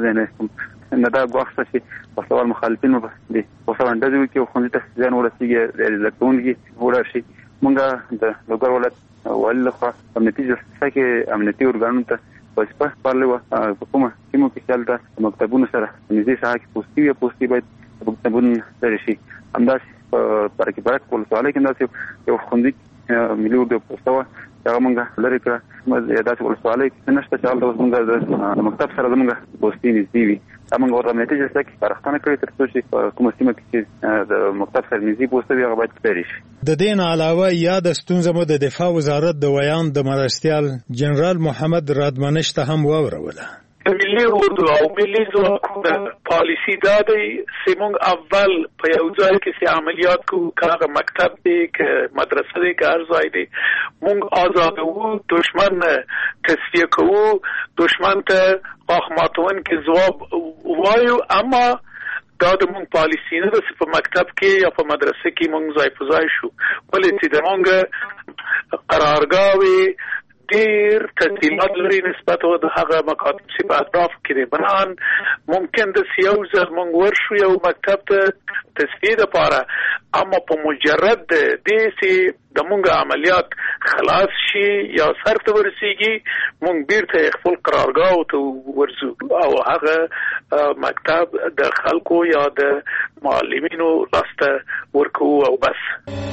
نه دا ګواښ شته چې وسوال مخالفین مو د پوسته اندازې وکړي او ښوونځي ته زیان ورسېږي زده کوونکي ولاړ شي. موږ د لوګر ولایت والي لخوا امنیتي جلسه کې امنیتي ارګانونو ته وظیفه سپارلې وه په کومه سیمو کې چې هلته مکتبونو سره نږدې ساحه کې پوستې وي پوستې باید مکتبونه لرې شي. همداسې په برکې برک ولسوالۍ کې همداسې یو ښوونځي ملي اردو پوسته وه چې هغه موږ لرې کړه. داسې ولسوالۍ کې نشته چې هلته اوس موږ د مکتب سره زموږ پوستې نږدې وي. دا موږ ورته امنیتي جلسه کې سپارښتنه کړې تر څو چې په کومه سیمه کې چې د مکتب سره نږدې پوسته وي هغه باید لرې شي. د دې نه علاوه یاده ستونزه مو د دفاع وزارت د ویاند د مرستیال جنرال محمد رادمنش ته هم واوروله. ملي اردو او ملي ځواکونه پالیسي دا دی چې موږ اول په یو ځای کې چې عملیات کوو که هغه مکتب دی که مدرسه دی که هر ځای دی موږ آزادوو دشمن تصفیه کوو دشمن ته غاښ ماتونکي ځواب وایو اما دا د موږ پالیسي نه ده چې په مکتب کې یا په مدرسه کې موږ ځای په ځای شو ولې چې د موږ قرارګاوې ډیر تسهیلات لري نسبت د هغه مکاتب چې په اطراف کې دي بنان ممکن د یو ځل موږ ورشو یو مکتب ته تصفیه لپاره اما په مجرد د دې چې د موږ عملیات خلاص شي یا سر ته ورسیږي موږ بیرته خپل قرارګاه ته ورځو او هغه مکتب د خلکو یا د معلمینو لاسته ورکو او بس.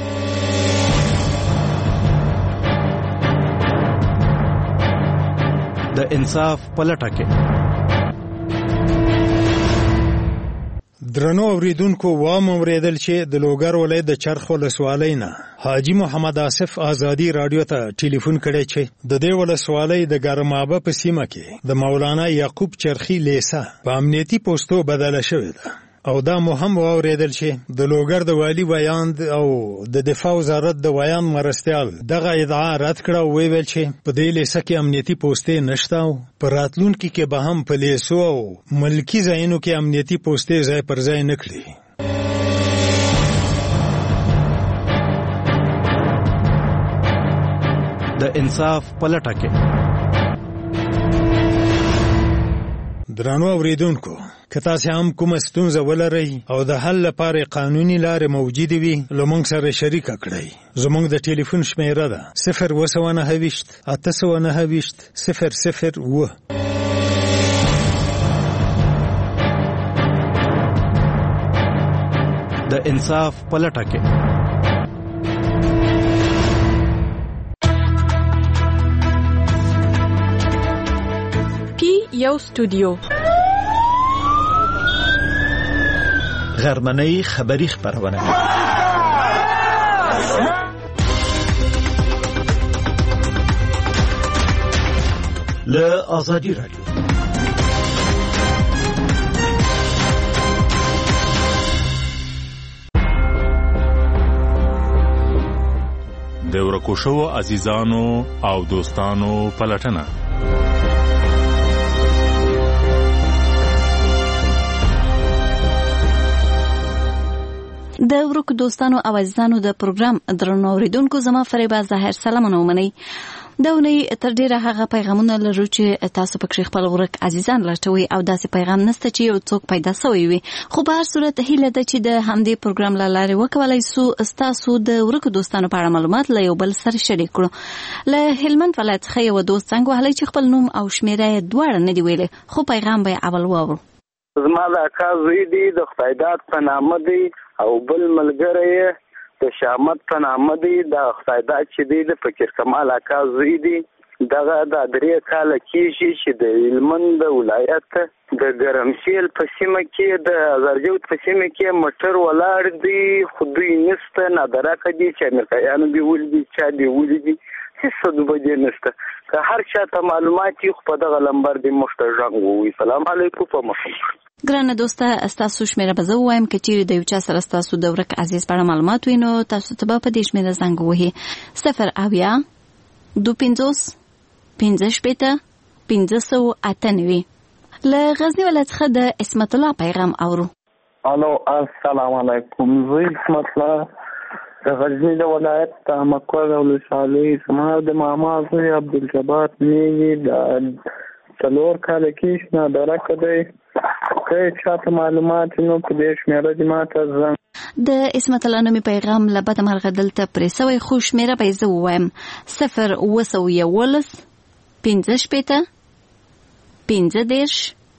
د انصاف پلټه کې درنو اوریدونکو وام اوریدل چې د لوګر ولایت د چرخ ولسوالۍ نه حاجي محمد آصف ازادي رادیو ته ټلیفون کړی چې د دې ولسوالۍ د ګرمابه په سیمه کې د مولانا یعقوب چرخي لیسه په امنیتي پوسټو بدله شوې ده او دا مهم واوریدل چې د لوګر د والی ویاند او د دفاع وزارت د ویاند مرستيال دغه ادعا رد کړه او ویل چې په دې لیسه کې امنیتي پوسټې نشته او په راتلونکي کې به هم په لیسو او ملکی ځایونو کې امنیتي پوسټې ځای پر ځای نه کړي. د انصاف پلټه کې درنو اوریدونکو که تاسو هم کوم ستونزه ولرئ او د حل لپاره قانوني لارې موجودې وي لمونږ سره شریک کړئ. زموږ د ټلیفون شمیره ده صفر اوه نهه ویشت اته نهه ویشت صفر صفر اوه. د انصاف پلټه کې یو استودیو غرمنۍ خبری خبرونه له آزادی رادیو. د ورکو شوو عزیزانو او دوستانو پلټنه. د ورکو دوستانو او عزیزانو د پروګرام درنو اوریدونکو زما فریبا ظاهر سلامونه ومنئ. دا ونې تر ډیره هغه پیغامونه لرو چې تاسو پکې خپل ورک عزیزان لټوي او داسې پیغام نشته چې یو څوک پیدا شوی وي، خو په هر صورت هیله ده چې د همدې پروګرام له لارې وکولای سو تاسو د ورکو دوستانو په اړه معلومات له یو بل سره شریک کړو. له هلمند ولایت څخه یو دوست څنګه وهلی چې خپل نوم او شمیره یې دواړه نه دی ویلي، خو پیغام به اول واورو. زما د اکا زوی دی د خدایداد په نامه دی او بل ملګری د شامت په نامه دی. د خدایداد چې دی د فکر کمال اکا زوی دی. دغه د درې کاله کېږي چې د هلمند ولایت د ګرمسیل په سیمه کې د ازرجوت په سیمه کې موټر ولاړ دی، خو دوی نسته نادرکه دي چې امریکایانو دی ولدي چا دی ولدي هیڅ دوبه نشته. که هر چا ته معلومات یې خو په دغه لمبر دی موږ ته غږ ووایي. سلام علیکم. په مخه ګرانه دوسته ستاسو شمیره به زه ووایم که چیرې د یو چا سره ستاسو د ورک عزیز په اړه معلومات وي نو تاسو ته به په دې شمیره زنګ ووهي. صفر اویا دوه پنځوس پنځه شپېته پنځه سوه اته نوي. له غزني ولایت څخه د عصمت الله پیغام اورو. الو السلام علیکم. زه عصمت الله د غزني د ولایت د مکوه ولسوالۍ زما د ماما زوی عبدالجبار میږي د څلور کاله کېږي نادرکه دی. که چاته معلومات نو په دې شمیره دې ماته زنګ. د عصمت الله نومي پیغام له بده مرغه دلته پرې سوی، خو شمیره به یې زه ووایم. صفر اوه سوه یولس پنځه شپېته پنځه دېرش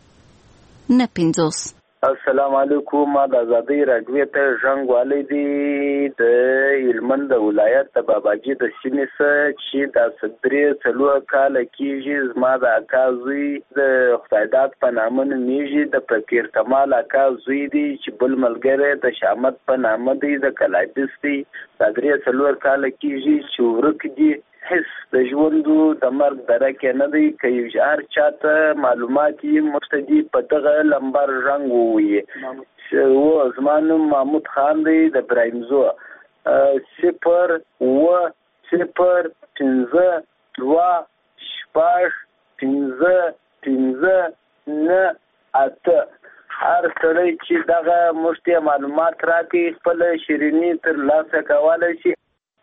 نه پنځوس. السلام علیکم. ما د آزادۍ راډیو ته زنګ والی دی د هلمند ولایت د باباجي د سیمې څخه چې د درې څلور کاله کېږي. زما د اکا زوی د خدایداد په نامه نومیږي، د فقیر کمال اکا زوی دی چې بل ملګری د شامت په نامه دی د کلابیس دی. د درې څلور کاله کېږي چې ورک دی. هیڅ د ژوندو د مرګ درکه نه دی. که یو هر چاته معلومات یې موږ دي په دغه لمبر رنګ ووایي. و زما نوم محمود خان دی د برایم-زو. صفر اوه صفر پنځه دوه شپږ پنځه پنځه نه اته. هر سړی چې دغه موږ ته معلومات راکړي خپل شیریني تر لاسه کولی شي.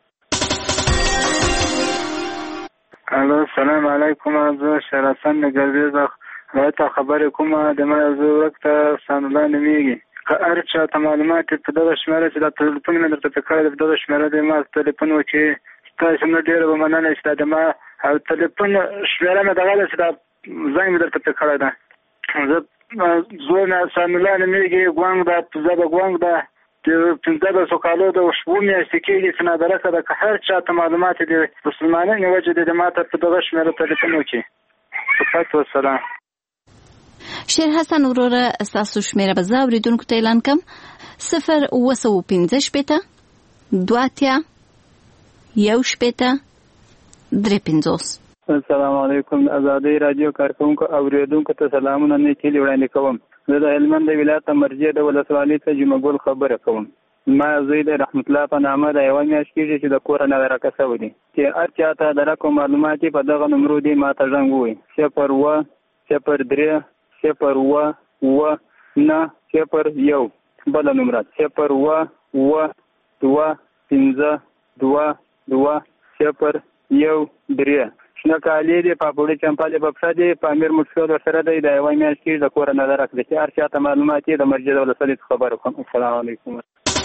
الو السلام علیکم. زه شراسن نګربیز راته خبرې کومه د ما زه ورکته سان الله نومیږي. که هر چا ته معلومات په دغه شمیره چې د ټلیفون مې درته پې کړی په دغه شمیره دی ما ټلیفون وکړي ستاسو نه ډېره به مننه چې دا د ما ټلیفون شمیره مې دغه ده چې دا زنګ مې درته پې کړی ده. زه زوی مې سان الله نومیږي. ګوانګ ده زه به ګوانګ ده د پنځه دسو کالو د شپو میاشتې کېږي چې نادرکه ده. که هر چا ته معلومات د مسلمانۍ وجې دی د ما ته په دغه شمېره ټلیفون وکړي. صفت والسلام. شیر حسن وروره ستاسو شمېره به زه اورېدونکو ته اعلان کړم. صفر اوه سوه پنځه شپېته دوه اتیا یو شپېته درې پنځوس. السلام علیکم. آزادۍ راډیو کارکونکو اورېدونکو ته سلامونه نیکې وړاندې کوم. زه د هلمند د ولایت مرجع د ولسوالۍ څخه جمعه ګل خبره کوم. ما زوی د رحمت الله په نامه د یوه میاشت کېږي چې د کوره نه درکه شوی دی چې هر چا ته د رقم معلومات په دغه نمرو دی ما ته زنګ ووایي صفر اوه صفر درې صفر اوه اوه نه صفر یو. بله نمره صفر اوه اوه دوه پنځه دوه دوه صفر یو درې. شنه کالي دی پاپوړي چمپالې په پښه دی په امیر موټرسایکل ورسره دی د یوه میاشت کېږي د کوره نه درک دی چې هر چا ته معلومات یې د مرجع د ولسوالۍ څخه خبره کوم. السلام علیکم.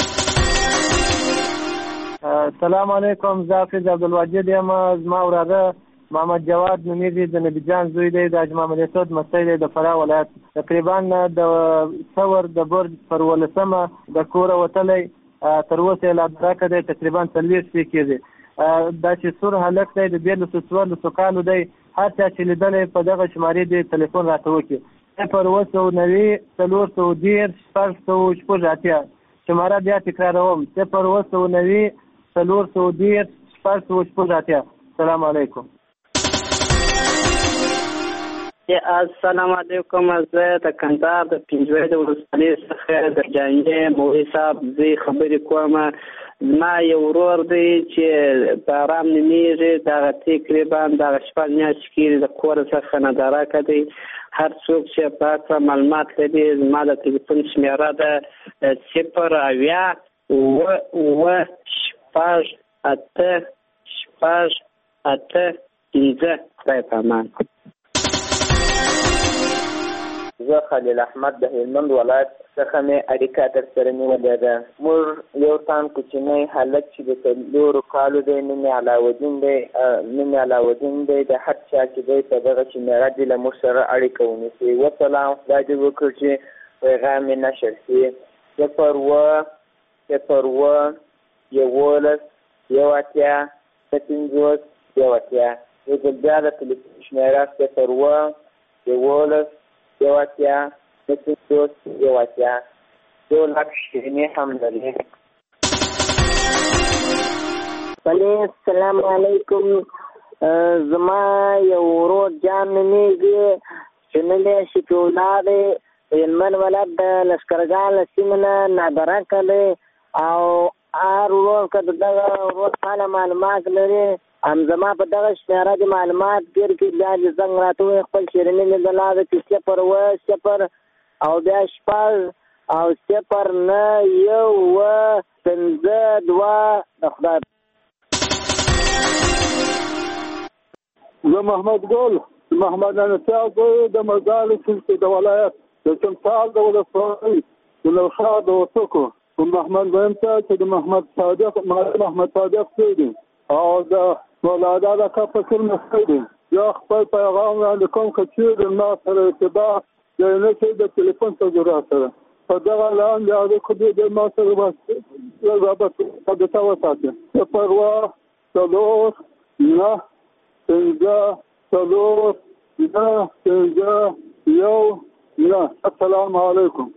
السلام علیکم. زه حافظ عبدالواجد یم. زما وراره محمد جواد نومیږي د نبي جان زوی دی د حاج محمد اسود مستی دی د فراه ولایت. تقریبا د ثور د برج پر ولسمه د کوره وتلی تر اوسه لا درکه دی تقریبا څلوېښت شپې کېږي. دا چې سور هلک دی د دیارلسو څوارلسو کالو دی هر چا چې لیدلی په دغه شمارې دی تلیفون راته وکړي صفر اوه سوه نوي څلور سوه دېرش شپږ سوه شپږ اتیا. شماره بیا تکراروم صفر اوه سوه نوي څلور سوه دېرش شپږ سوه شپږ اتیا. السلام علیکم. السلام علیکم. زه د کندهار د پنځوي د ولسوالۍ څخه د جانجې مولوي صاحب زه خبرې کوم. زما یو ورور دی چې په ارام نومیږي دغه تقریبا دغه شپږ میاشتې کېږي د کور څخه نه درکه دی. هر څوک چې په هکله معلومات لري زما د تلیفون شمېره ده صفر اویا اوه اوه شپږ اته شپږ اته پنځه. خدای په امان. زه خلیل احمد د هلمند ولایت څخه مې اړیکه در سره نیولې ده. موږ یو تن کوچنی هلک چې د څلورو کالو دی نوم یې علاودین دی نوم یې علاودین دی د هر چا چې دی په دغه شمېره دې له موږ سره اړیکه ونیسي. وسلام. خدای دې وکړي چې پیغام یې نشر شي. صفر اوه صفر اوه یولس یو اتیا پنځوس یو اتیا. یو ځل بیا د تلیفون شمېره صفر اوه یولس یو اتیا پنځوس یو اتیا. یو لک شیریني هم لري. السلام علیکم. زما یو ورور جان نومیږي چې نوم یې شفیع الله دی د هلمند ولایت د لښکرګاه له سیمې نه نادرکه دی او هر ورور که د دغه ورور حاله معلومات لري هم زما په دغه شمېره د معلومات ګیر کې بیا د زنګ راته ووایي خپل شیریني مې د لاره چې صفر اوه صفر او بیا شپږ او صفر نه یو اوه پنځه دوه. د خدای. زه محمد ګل محمد انسیاب د مردال سلسله د ولایت د چمتال د ولسوالۍ د نوشهر د وسکو محمد ویم ته چې د محمد صادق محمد صادق څه دی او د مولانا د کاپه کلمه څه دی. یا خپل پیغام وړاندې کوم که چېرې ما سره ارتباط دی نه چې د تلیفون تجربه سره په دغه لاندې اړیکو دې د ما سره رابطه وساتي. صفر اوه څلور نه پنځه څلور نه پنځه یو نه. السلام علیکم.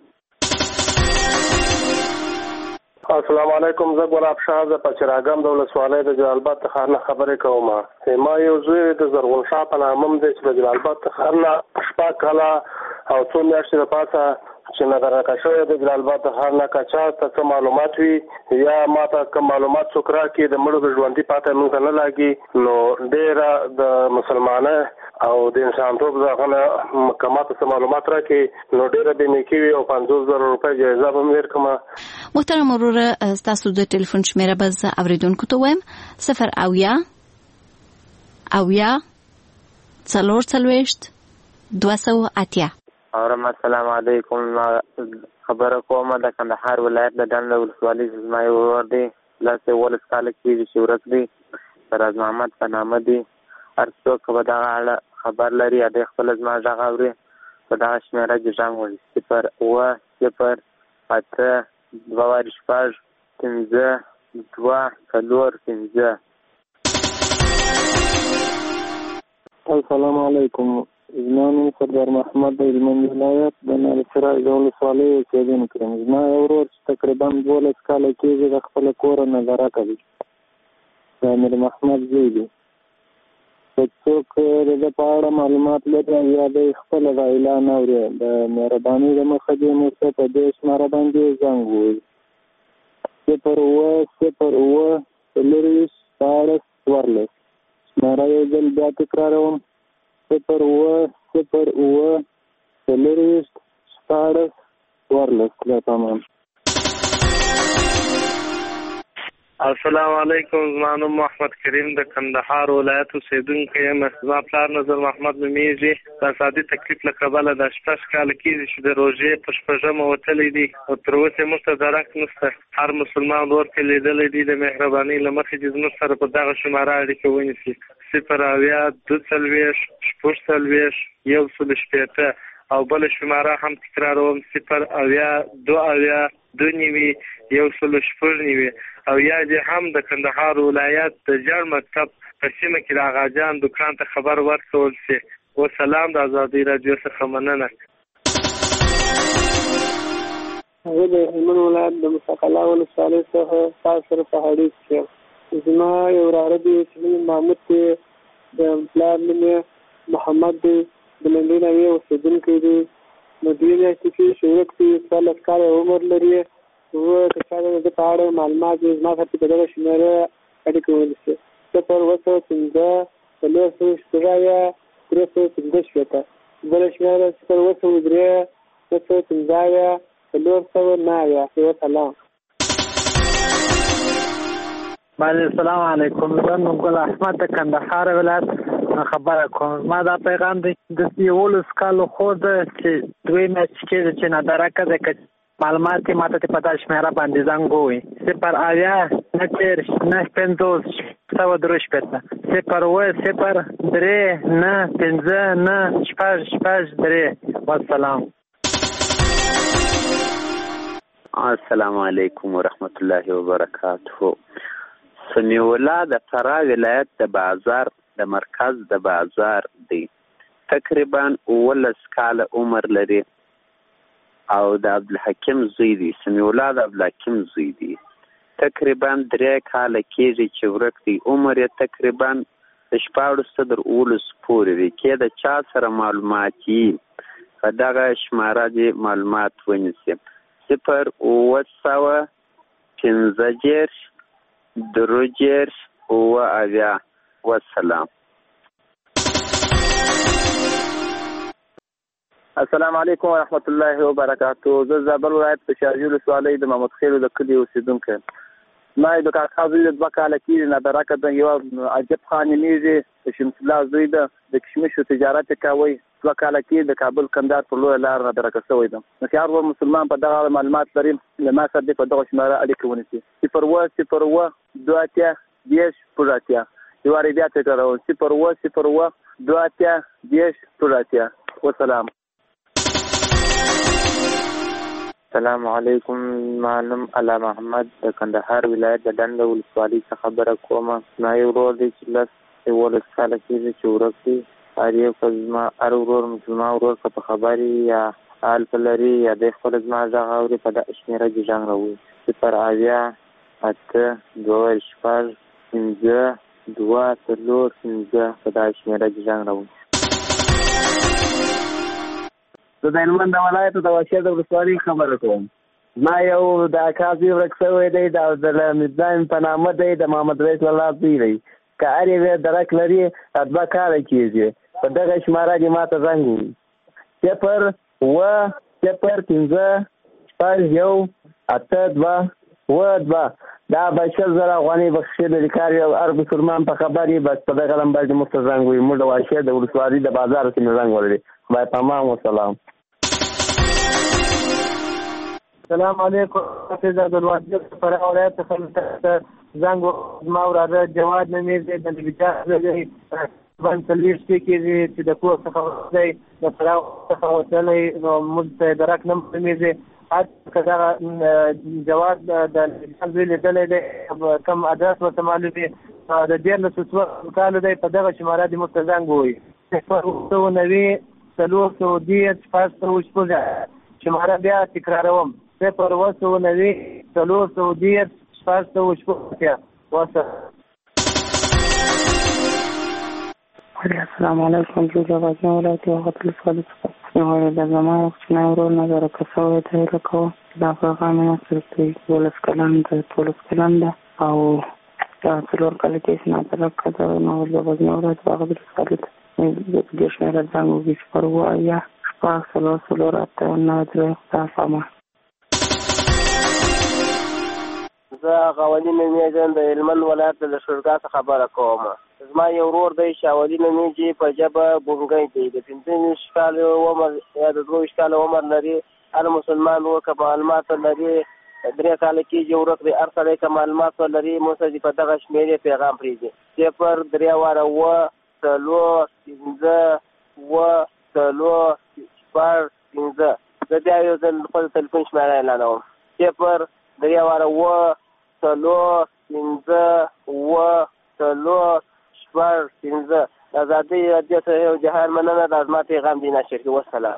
السلام علیکم. زه ګلاب شاه زه په چراګام د ولسوالۍ د جلال آباد ښار نه خبرې کوم. ما یو زوی د زرغون شاه په نامه دی چې د جلال آباد ښار نه شپږ کاله او څو میاشتې دپاسه چې نادرکه شوی د جلال آباد ښار نه که چا ته څه معلومات وي یا ما ته کوم معلومات څوک راکړي د مړو د ژوندي پاته موږ ته نه لګي نو ډېره د مسلمانه او د انسانتوب دغه نه که ما ته څه معلومات راکړي نو ډېره بې نیکي وي او پنځوس زره روپۍ جایزه به مې ورکړم. محترم وروره ستاسو د ټلیفون شمېره به زه اورېدونکو ته وایم صفر اویا اویا څلور څلوېښت دوه سوه اتیا. اورم. السلام علیکم. خبره کومه د کندهار ولایت د ډنډ ولسوالۍ زما یو ورور دی لس یولس کاله کېږي چې ورک دی فراز محمد په نامه دی. هر څوک به دغه اړه خبر لري هغوی خپله زما غږ اوري په دغه شمېره کې غږ وایي صفر اوه صفر اته دوه وارې شپږ پنځه دوه څلور پنځه. السلام علیکم. زما نوم سردار محمد د هلمند ولایت د نارسراج د ولسوالۍ اوسېدونکی یم. زما یو ورور چې تقریبا دولس کاله کېږي د خپله کوره نظاره کوي د امیر محمد زوی دی. څوک د په اړه معلومات لري یا د خپل د اعلان اوري د مهرباني د مخه دې موږ په دې شماره باندې زنګ ووهئ صفر اووه صفر اووه څلرویشت شپاړس څوارلس شماره یو ځل بیا تکراروم صفر اووه صفر اووه څلرویشت شپاړس څوارلس دا تمام. السلام علیکم. زما نوم محمد کریم د کندهار ولایت اوسېدونکی یم. زما پلار نظر محمد نومیږي. د ازادي تکلیف له کبله دا شپږ کاله کېږي چې د روژې په شپږمه وتلی دی او تر اوسه موږ ته درک نشته. هر مسلمان ورور کې لیدلی دی د مهربانۍ له مخې چې زموږ سره په دغه شماره اړیکه ونیسي. صفر اویا دوه څلوېښت شپږ څلوېښت یو سل شپېته او بل شماره هم تکراروم صفر اویا دوه اویا دوه نوي یو سل شپږ نوي او یا دې هم د کندهار ولایت د جړ مکتب په سیمه کې د اغاجان دکان ته خبر ورکول شي. وسلام. د ازادي راډیو څخه مننه. هغه د هلمند ولایت د مسقلا ولسوالۍ څخه تاسو سره په اړیکه کې یم. زما یو وراره دی چې محمود دی، د پلار نوم یې محمد دی، د لندن اوی اوسېدونکی دی. نو دوی میاشتې کې شورک دی، څوارلس کاله عمر لري. هو که چا د په اړه معلومات وي زما سره په دغه شمېره اړیکه ونیسي. صفر اووه سوه پنځه څلور سوه شپږ اویا درې سوه پنځه شپېته. بله شمېره صفر اووه سوه درې دوه سوه پنځه اویا څلور سوه نهه اویا. وسلام. السلام علیکم. زه نوم ګل احمد د کندهار ولایت خبره کوم. ما دا پیغام دی د یولس کالو خور ده چې دوی میاشتې کېږي چې نادرکه ده که معلومات یې ماته په دا شمېره باندې زنګ ووهئ. صفر اویا نهه دېرش نهه پنځوس سوه درې شپېته صفر اووه صفر درې نهه پنځه نهه شپږ شپږ درې. والسلام. السلام علیکم ورحمت الله وبرکاته. سمیع الله د فراه ولایت د بازار د مرکز د بازار دی. تقریبا اوولس کاله عمر لري او د عبدالحکیم زوی دی. سمیع الله د عبدالحکیم زوی دی. تقریبا درې کاله کېږي چې ورک دی. عمر یې تقریبا د شپاړسو تر اوولسو پورې دی. کې د چا سره معلومات یي په دغه شماره دې معلومات ونیسي. صفر اووه سوه پنځه دېرش درې دېرش اووه اویا. والسلام. السلام علیکم ورحمت الله وبرکاته. زه زابل ولایت په شارجې ولسوالۍ د محمد خیلو د کلي اوسېدونکی یم. ما د کاکا زوی د دوه کاله کېږي نادرکه ده. یوه عجب خان نومیږي، د شمس الله زوی ده، د کشمیشو تجارت یې کوی. دوه کاله کېږي د کابل کندهار پر لویه لار نادرکه شوی ده. نو که هر ور مسلمان په دغه معلومات لري له ما سره دې په دغه شماره اړیکه ونیسي. صفر اووه صفر اووه دوه اتیا دېرش شپږ اتیا. یو وارې بیا تکراروم صفر اووه صفر اووه دوه اتیا دېرش شپږ اتیا. وسلام. السلام علیکم. ما نوم الله محمد د کندهار ولایت د ډنډه ولسوالۍ څخه خبره کوم. زما یو ورور دی چې لس یولس کاله کېږي چې ورک دی. هر یو که زما هر ورور مسلمان ورور که په خبر یا حال په لري یا دی خپله زما غږ اوري په دغه شمېره کې زنګ راووهي. صفر اویا اته دوه شپږ پنځه دوه څلور پنځه په دغه شمېره کې زنګ راووهي. زه د هلمند د ولایتو د واشیر د ولسوالۍ خبره کوم. ما یو د اکا زوی ورک شوی دی، د میرزایم په نامه دی، د محمد رئیس الله زوی دی. که هر یو درک لري دوه کاله کېږي. په دغه شماره کې ما ته زنګ ووهي. صفر اووه صفر پنځه شپږ یو اته دوه اووه دوه. دا به شل زره افغانۍ بخښي د کار یو هر مسلمان په خبر وي. بس په دغه لمبر کې موږ ته زنګ ووهي. موږ د واشیر د ولسوالۍ د بازار کې مې زنګ وهلی. خدای پامان. وسلام. السلام علیکم. حافظ عبدالواجد فراه ولایت څخه زنګ زما وراره جواد نومیږي، د نبیجان دی. باندې څلوېښت شپې کېږي چې د کور څخه دی، د فراه څخه وتلی. نو موږ ته درک نه معلومېږي. هر که دغه جواد د نبیجان زوی لیدلی دی، کوم ادرس ورته معلوم وي، د دیارلسو څوارلسو کالو دی. په دغه شماره دې موږ ته زنګ ووهي. صفر اووه سوه نوي څلور سوه دېرش شپږ سوه شپږ. شماره بیا تکراروم صفر اووه سوه نوي څلور سوه دېرش شپږ سوه شپږ اتیا. وسلام. السلام علیکم. زه د غزني ولایت یوه ولسوالۍ څخه یم. د زما یو کوچنی ورور نظرکه شوی دی لکه دا پیغام یې نصرف دی. دولس کلن ده دولس کلن ده او دا څلور کاله کېږي نظرکه ده. نو د غزني ولایت هغه ولسوالۍ ته دې شمېره زنګ وکړي صفر اووه اویا شپږ څلور څلور اته نهه درې خدای پامان. زه غوالي نومیږم د هلمند ولایت له شورګا څخه خبره کوم. زما یو ورور دی شاولي نومیږي په ژبه ګونګی دی. د پنځه ویشت کالو عمر یا د دوه ویشت کالو عمر لري. هر مسلمان ورور که معلومات لري درې کاله کېږي ورک دی. هر سړی که معلومات لري موږ په دغه شمېرې پیغام پرېږدي صفر درې واره اووه څلور پنځه اووه څلور شپږ پنځه. زه بیا یو ځل خپل تلیفون شمېره اعلانوم صفر درې واره اووه څلور پنځه اووه څلور شپږ پنځه. د ازادۍ رادیو څخه یو جهان مننه. دا زما پیغام دی نشر کړي. والسلام.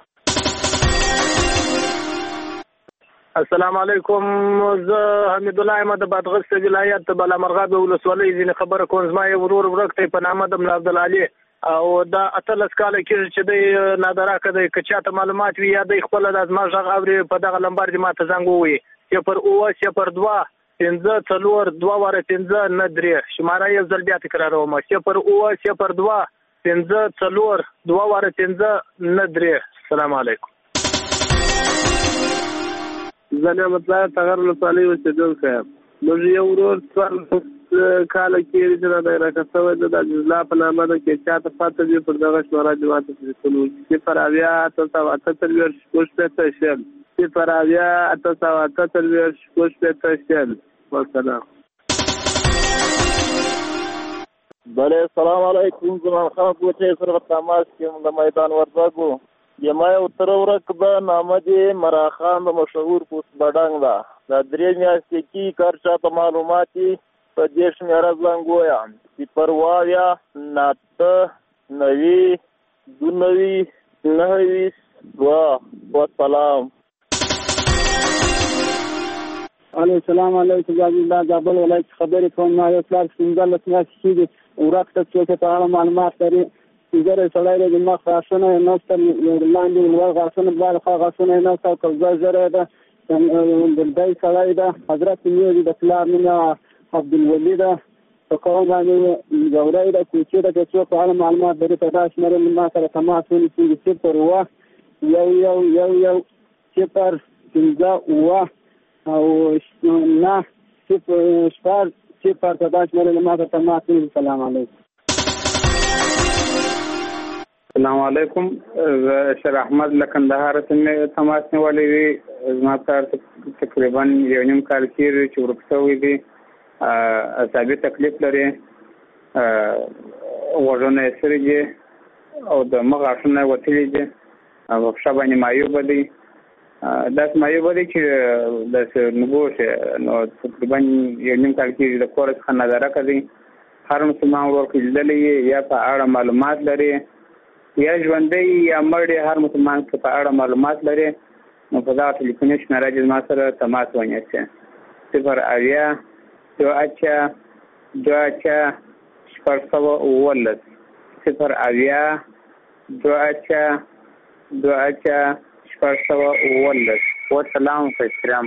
السلام علیکم. زه حمید الله یم د بادغیس ولایت بالامرغاب ولسوالۍ ځینې خبره کوم. زما یو ورور ورک دی په نامه د ملا عبدالعلي او دا اتلس کاله کېږي چې دی نادراکه دی. که چاته معلومات وي یا دی خپله دا زما غږ اوري په دغه لمبر دې ما ته زنګ ووایي صفر اووه صفر دوه پنځه څلور دوه واره پنځه نه درې. شماره یو ځل بیا تکراروم صفر اووه صفر دوه پنځه څلور دوه واره پنځه نه درې. السلام علیکم. زه نعمت الله ټغر ولسوالۍ اوسېدونکی یم. موږ یو ورور څوارلس کاله کېږي چې نادراکه شوی ده. د عزیزالله په نامه ده. که چاته پته وي پر دغه شماره دې ماته تلیفون وکړي صفر اویا اته سوه اته څلوېښت شپږ شپېته شل صفر اویا اته سوه اته څلوېښت شپږ شپېته شل. والسلام. بله السلام علیکم. زمان خان کوچی سره تماس کې د میدان وردګو. یما یو تر ورک ده نامه دې مرا خان د مشهور پوست بډنګ ده. دا درې میاشتې کې کار چاته معلومات په دې شمېره زنګ ووایم صفر اووه اویا اته نوي دوه نوي نهه ویشت دوه. والسلام. السلام علیکم. زه عزیزالله زابل ولایت خبرې کوم. ما یو پلار پنځلس میاشتې کېږي ورک ته څوک په اړه معلومات لري. پنځه سړی دی د مخ غاښونه یې نسته لاندې لوړ غاښونه دواړه خوا غاښونه یې نسته او قبضه ژره ده. دی سړی ده حضرت میږي د پلار نوم عبدالولي ده. په قوم باندې ګوری ده کوچې ده. که څوک په اړه معلومات لري په دا شمېره ما سره تماس ونیسي صفر اووه یو یو یو یو صفر پنځه اووه او نه صفر شپږ صفر په دا شمېره ما سره تماس ونیسي. السلام علیکم. السلام علیکم. زه شیر احمد له کندهار څخه تماس نیولی دی. زما پلار تقریبا یو نیم کال کېږي چې ورک شوی دی. اعصابي تکلیف لري. غوږونه یې سري دي او د مخ غاښونه یې وتلي دي او په پښه باندې مایوبه دی. داسې مایوبه دی چې داسې نګوښې نو تقریبا یو نیم کال کېږي د کور څخه نظرکه دی. هر مسلمان ورور کې لیدلی یا په اړه معلومات لري یا ژوندی یا مړ هر مسلمان که په اړه معلومات لري نو په دغه ټلیفوني شمېره دې زما سره تماس ونیسي صفر اویا دوه اچه دوه اچه شپږ سوه اوولس صفر اویا دوه اچه دوه اچه شپږ سوه اوولس. والسلام په احترام.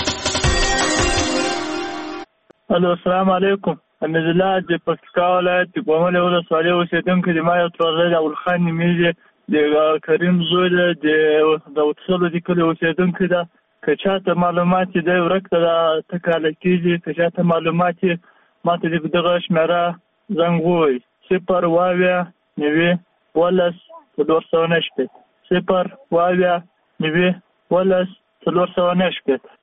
الو السلام علیکم. حمید الله د پکتیکا ولایت د ګومل ولسوالۍ اوسېدونکی دی. ما یو ترور دی اولخان نومیږي. د کریم زوی دی د وتسلو د کلي اوسېدونکی ده. که چاته معلومات یې دی ورک ته دا اته کاله کېږي. که چاته معلومات یې ما ته د دغه شمېره زنګ ووایي صفر اووه اویا نوي اوولس څلور سوه نهه شپېته صفر اووه اویا نوي اوولس څلور سوه نهه شپېته.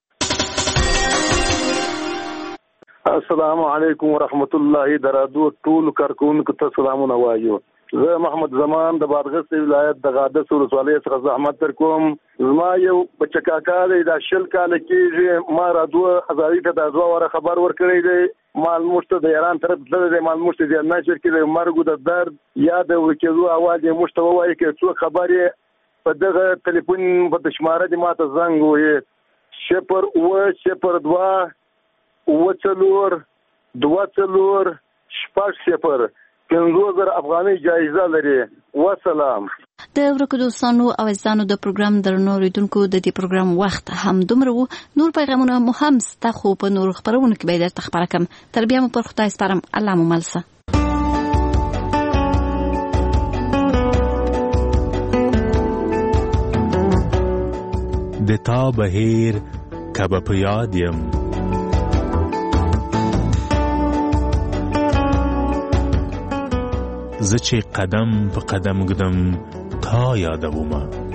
السلام علیکم ورحمت الله. د رادیو ټولو کارکوونکو ته سلامونه وایو. زه محمد زمان د بادغیس ولایت د غادس ولسوالۍ څخه زحمت در کوم. زما یو بچه کاکا دی دا شل کاله کېږي. ما رادیو ازادي ته دا دوه واره خبر ورکړی دی. معلومات ته د ایران طرف تللی دی. معلومات ته د نشر کې د مرګ د درد یا د ورکېدو اواز یې موږ ته ووایي که څوک خبر یې په دغه تلیفون په شماره دې ما ته زنګ ووایي صفر اووه صفر دوه اووه څلور دوه څلور شپږ صفر پنځه زره افغانۍ جایزه لري. وسلام. د ورکو دوستانو او عزیزانو د پروګرام درنو اوریدونکو د دې پروګرام وخت هم دومره وو. نور پیغامونه مو هم ستا خو په نور خبرونه کې به درته خبره کوم. تر بیا مو پر خدای سپارم. الله مو ملسه. د تا بهیر کبه په یاد یم زه چې قدم په قدم ګدم تا یادومه